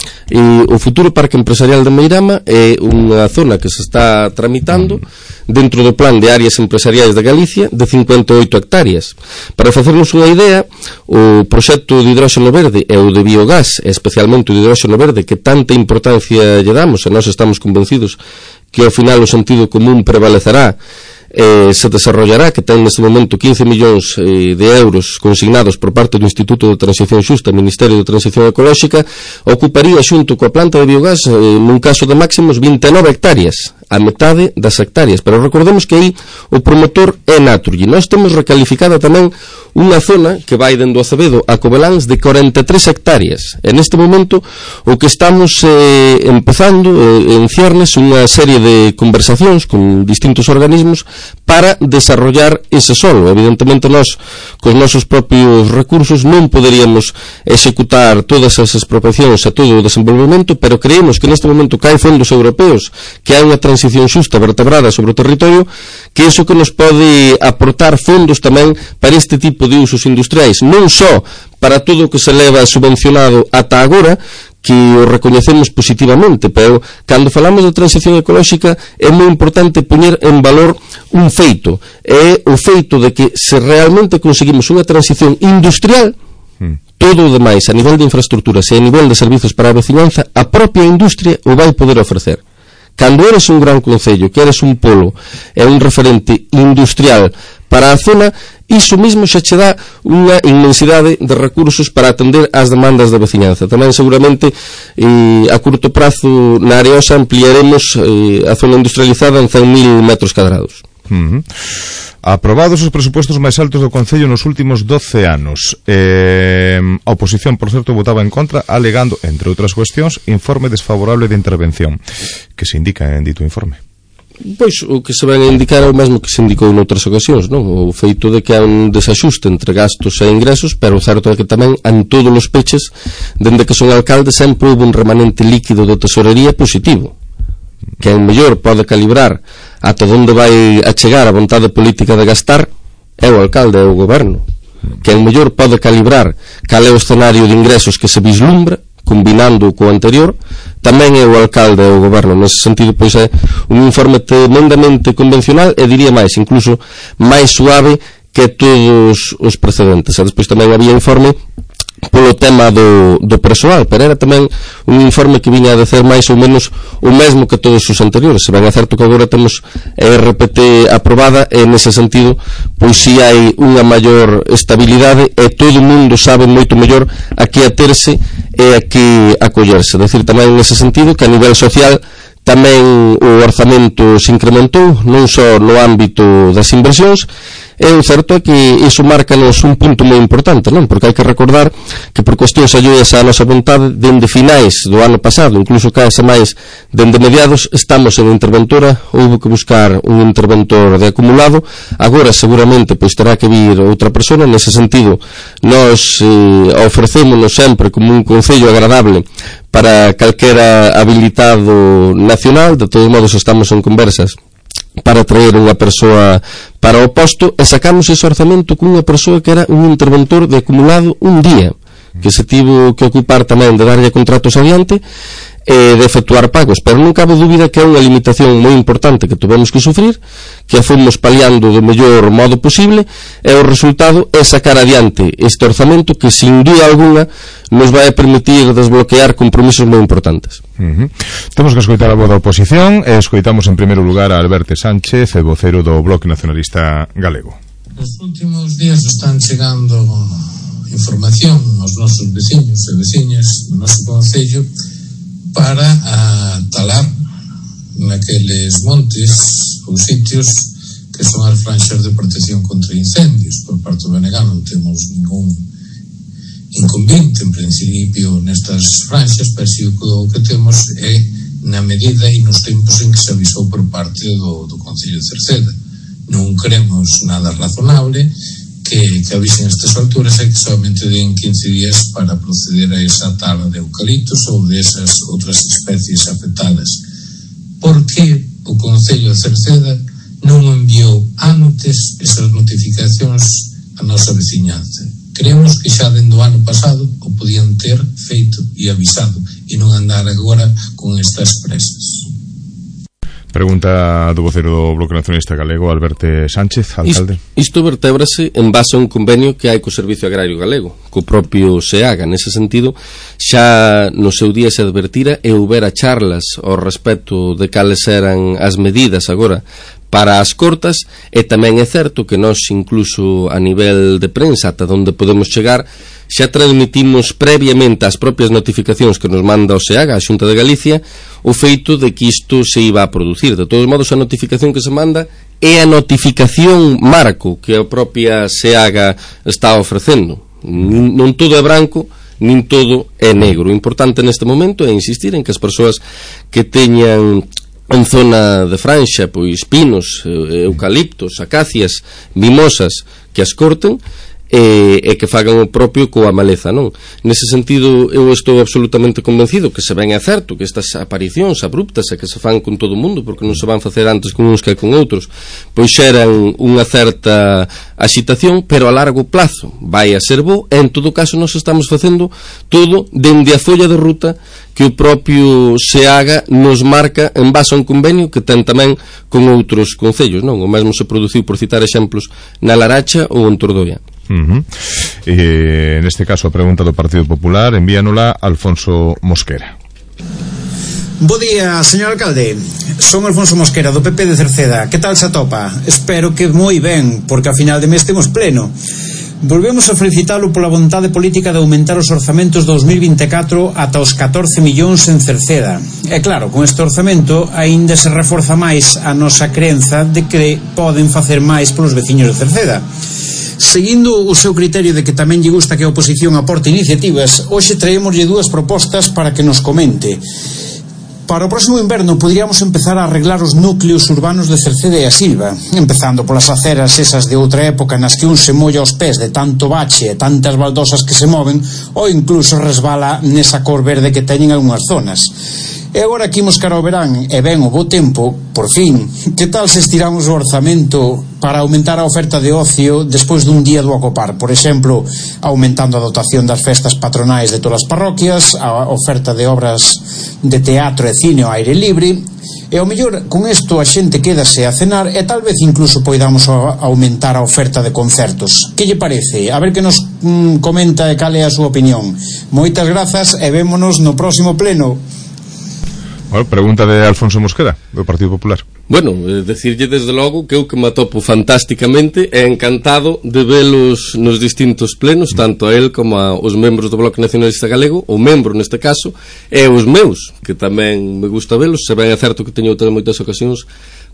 O futuro parque empresarial de Meirama é unha zona que se está tramitando dentro do plan de áreas empresariais de Galicia de 58 hectáreas. Para facernos unha idea, o proxecto de hidróxeno verde e o de biogás, especialmente o de hidróxeno verde, que tanta importancia lle damos, e nós estamos convencidos que ao final o sentido común prevalecerá, se desarrollará, que ten neste momento 15 millóns de euros consignados por parte do Instituto de Transición Xusta, Ministerio de Transición Ecolóxica, ocuparía xunto coa planta de biogás nun caso de máximos 29 hectáreas, a metade das hectáreas, pero recordemos que aí o promotor é Naturgy. Nós temos recalificada tamén unha zona que vai dende o Acevedo a Cobeláns de 43 hectáreas, e neste momento o que estamos empezando en ciernes unha serie de conversacións con distintos organismos para desarrollar ese solo. Evidentemente nós, cos nosos propios recursos, non poderíamos executar todas as expropiacións e todo o desenvolvemento, pero creemos que neste momento que hai fondos europeos, que hai unha transición xusta vertebrada sobre o territorio, que iso que nos pode aportar fondos tamén para este tipo de usos industriais, non só para todo o que se leva subvencionado ata agora, que o recoñecemos positivamente, pero cando falamos de transición ecolóxica é moi importante poñer en valor un feito, é o feito de que se realmente conseguimos unha transición industrial, todo o demais a nivel de infraestructuras e a nivel de servizos para a veciñanza, a propia industria o vai poder ofrecer. Cando eres un gran concello, que eres un polo e un referente industrial para a zona, iso mesmo xa che dá unha inmensidade de recursos para atender ás demandas da veciñanza. Tamén seguramente a curto prazo na Areosa ampliaremos a zona industrializada en 100.000 metros cadrados. Aprobados os presupostos máis altos do Concello nos últimos 12 anos. A oposición, por certo, votaba en contra, alegando, entre outras cuestións, informe desfavorable de intervención. Que se indica en dito informe? Pois o que se ven a indicar é o mesmo que se indicou noutras ocasións, non? O feito de que há un desaxuste entre gastos e ingresos, pero o certo é que tamén en todos os peches, dende que son alcalde, sempre houve un remanente líquido de tesorería positivo, que en mellor pode calibrar ata onde vai a chegar a vontade política de gastar é o alcalde, é o goberno, que en mellor pode calibrar cal é o escenario de ingresos que se vislumbra, combinando co anterior, tamén é o alcalde e o goberno. Nese sentido, pois é un informe tremendamente convencional e diría máis, incluso máis suave que todos os precedentes. E despois tamén había informe polo tema do persoal, pero era tamén un informe que viña a decer máis ou menos o mesmo que todos os anteriores. Se ben é certo que agora temos a RPT aprobada e nese sentido pois si hai unha maior estabilidade e todo o mundo sabe moito mellor a que aterse e a que acollerse. Decir tamén nese sentido que a nivel social tamén o orzamento se incrementou, non só no ámbito das inversións, E o certo é que iso marcanos un punto moi importante, non? Porque hai que recordar que por cuestións alleas á nosa vontade, dende finais do ano pasado, incluso case máis dende mediados, estamos en interventora, houve que buscar un interventor de acumulado, agora seguramente pois terá que vir outra persona. Nese sentido, nós ofrecémonos sempre como un concello agradable para calquera habilitado nacional. De todos modos, estamos en conversas para traer unha persoa para o posto, e sacamos ese orzamento cunha persoa que era un interventor de acumulado un día, que se tivo que ocupar tamén de darlle contratos adiante e de efectuar pagos, pero non cabe dúbida que é unha limitación moi importante que tuvemos que sufrir, que a fomos paliando do mellor modo posible, e o resultado é sacar adiante este orzamento que, sin dúda alguna, nos vai a permitir desbloquear compromisos moi importantes. Temos que escoitar a voz da oposición, e escoitamos en primeiro lugar a Alberto Sánchez, vocero do Bloque Nacionalista Galego. Nos últimos días están chegando información aos nosos veciños e veciñas do noso concello para talar naqueles montes ou sitios que son as franxas de protección contra incendios. Por parte do BNG non temos ningún inconveniente en principio nestas franxas, pero si o que temos é na medida e nos tempos en que se avisou por parte do Concello de Cerceda. Non queremos nada razonable que avisen estas alturas e que solamente den 15 días para proceder a esa tala de eucaliptos ou de esas outras especies afectadas. Por que o Concello de Cerceda non enviou antes esas notificacións a nosa veciñanza? Creemos que xa dende o ano pasado o podían ter feito e avisado e non andar agora con estas presas. Pregunta do vocero do Bloque Nacionalista Galego, Alberto Sánchez, alcalde. Isto vertébrase en base a un convenio que hai co Servicio Agrario Galego, co propio SEAGA. Nese sentido, xa no seu día se advertira e houbera charlas ao respecto de cales eran as medidas agora para as cortas, e tamén é certo que nós, incluso a nivel de prensa, ata onde podemos chegar, xa transmitimos previamente as propias notificacións que nos manda o SEAGA, a Xunta de Galicia, o feito de que isto se iba a producir. De todos modos, a notificación que se manda é a notificación marco que a propia SEAGA está ofrecendo. Non todo é branco, nin todo é negro. O importante neste momento é insistir en que as persoas que teñan en zona de franxa, pois pinos, eucaliptos, acacias, mimosas, que as corten e que fagan o propio coa maleza, non? Nese sentido, eu estou absolutamente convencido que se ben é certo que estas aparicións abruptas e que se fan con todo o mundo, porque non se van facer antes con uns que con outros, pois xeran unha certa axitación, pero a largo plazo vai a ser bo, e en todo caso nós estamos facendo todo dende a folla de ruta que o propio SEAGA nos marca en base a un convenio que ten tamén con outros concellos, non? O mesmo se produciu, por citar exemplos, na Laracha ou en Tordoia. Neste caso a pregunta do Partido Popular envíanola Alfonso Mosquera. Bo día, señor alcalde. Son Alfonso Mosquera, do PP de Cerceda. Que tal se atopa? Espero que moi ben, porque a final de mes temos pleno. Volvemos a felicitalo pola vontade política de aumentar os orzamentos 2024 ata os 14 millóns en Cerceda. E claro, con este orzamento aínda se reforza máis a nosa crenza de que poden facer máis polos veciños de Cerceda. Seguindo o seu criterio de que tamén lle gusta que a oposición aporte iniciativas, hoxe traémoslle dúas propostas para que nos comente. Para o próximo inverno poderíamos empezar a arreglar os núcleos urbanos de Cerceda e a Silva, empezando polas aceras esas de outra época nas que un se molla os pés de tanto bache e tantas baldosas que se moven, ou incluso resbala nesa cor verde que teñen algunhas zonas. E agora que imos cara ao verán e ven o bo tempo, por fin, que tal se estiramos o orzamento para aumentar a oferta de ocio despois dun día do acopar? Por exemplo, aumentando a dotación das festas patronais de todas as parroquias, a oferta de obras de teatro e cine ao aire libre, e ao mellor con isto a xente quédase a cenar e tal vez incluso poidamos aumentar a oferta de concertos. Que lle parece? A ver que nos comenta e cal é a súa opinión. Moitas grazas e vémonos no próximo pleno. Bueno, pregunta de Alfonso Mosquera, do Partido Popular. Bueno, decirlle desde logo que eu que me atopo fantásticamente e encantado de velos nos distintos plenos, tanto a él como a os membros do Bloque Nacionalista Galego, o membro neste caso, e os meus, que tamén me gusta velos, se ben é certo que teño moitas ocasións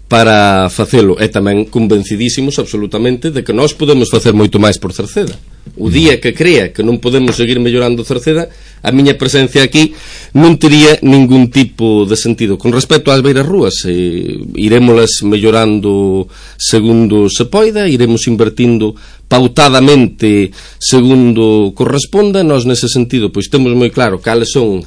para facelo, e tamén convencidísimos absolutamente de que nós podemos facer moito máis por Cerceda. O día que crea que non podemos seguir mellorando Cerceda, a miña presencia aquí non tería ningún tipo de sentido. Con respecto ás beiras rúas, irémolas mellorando segundo se poida, iremos invertindo pautadamente segundo corresponda. Nós nese sentido pois temos moi claro cales son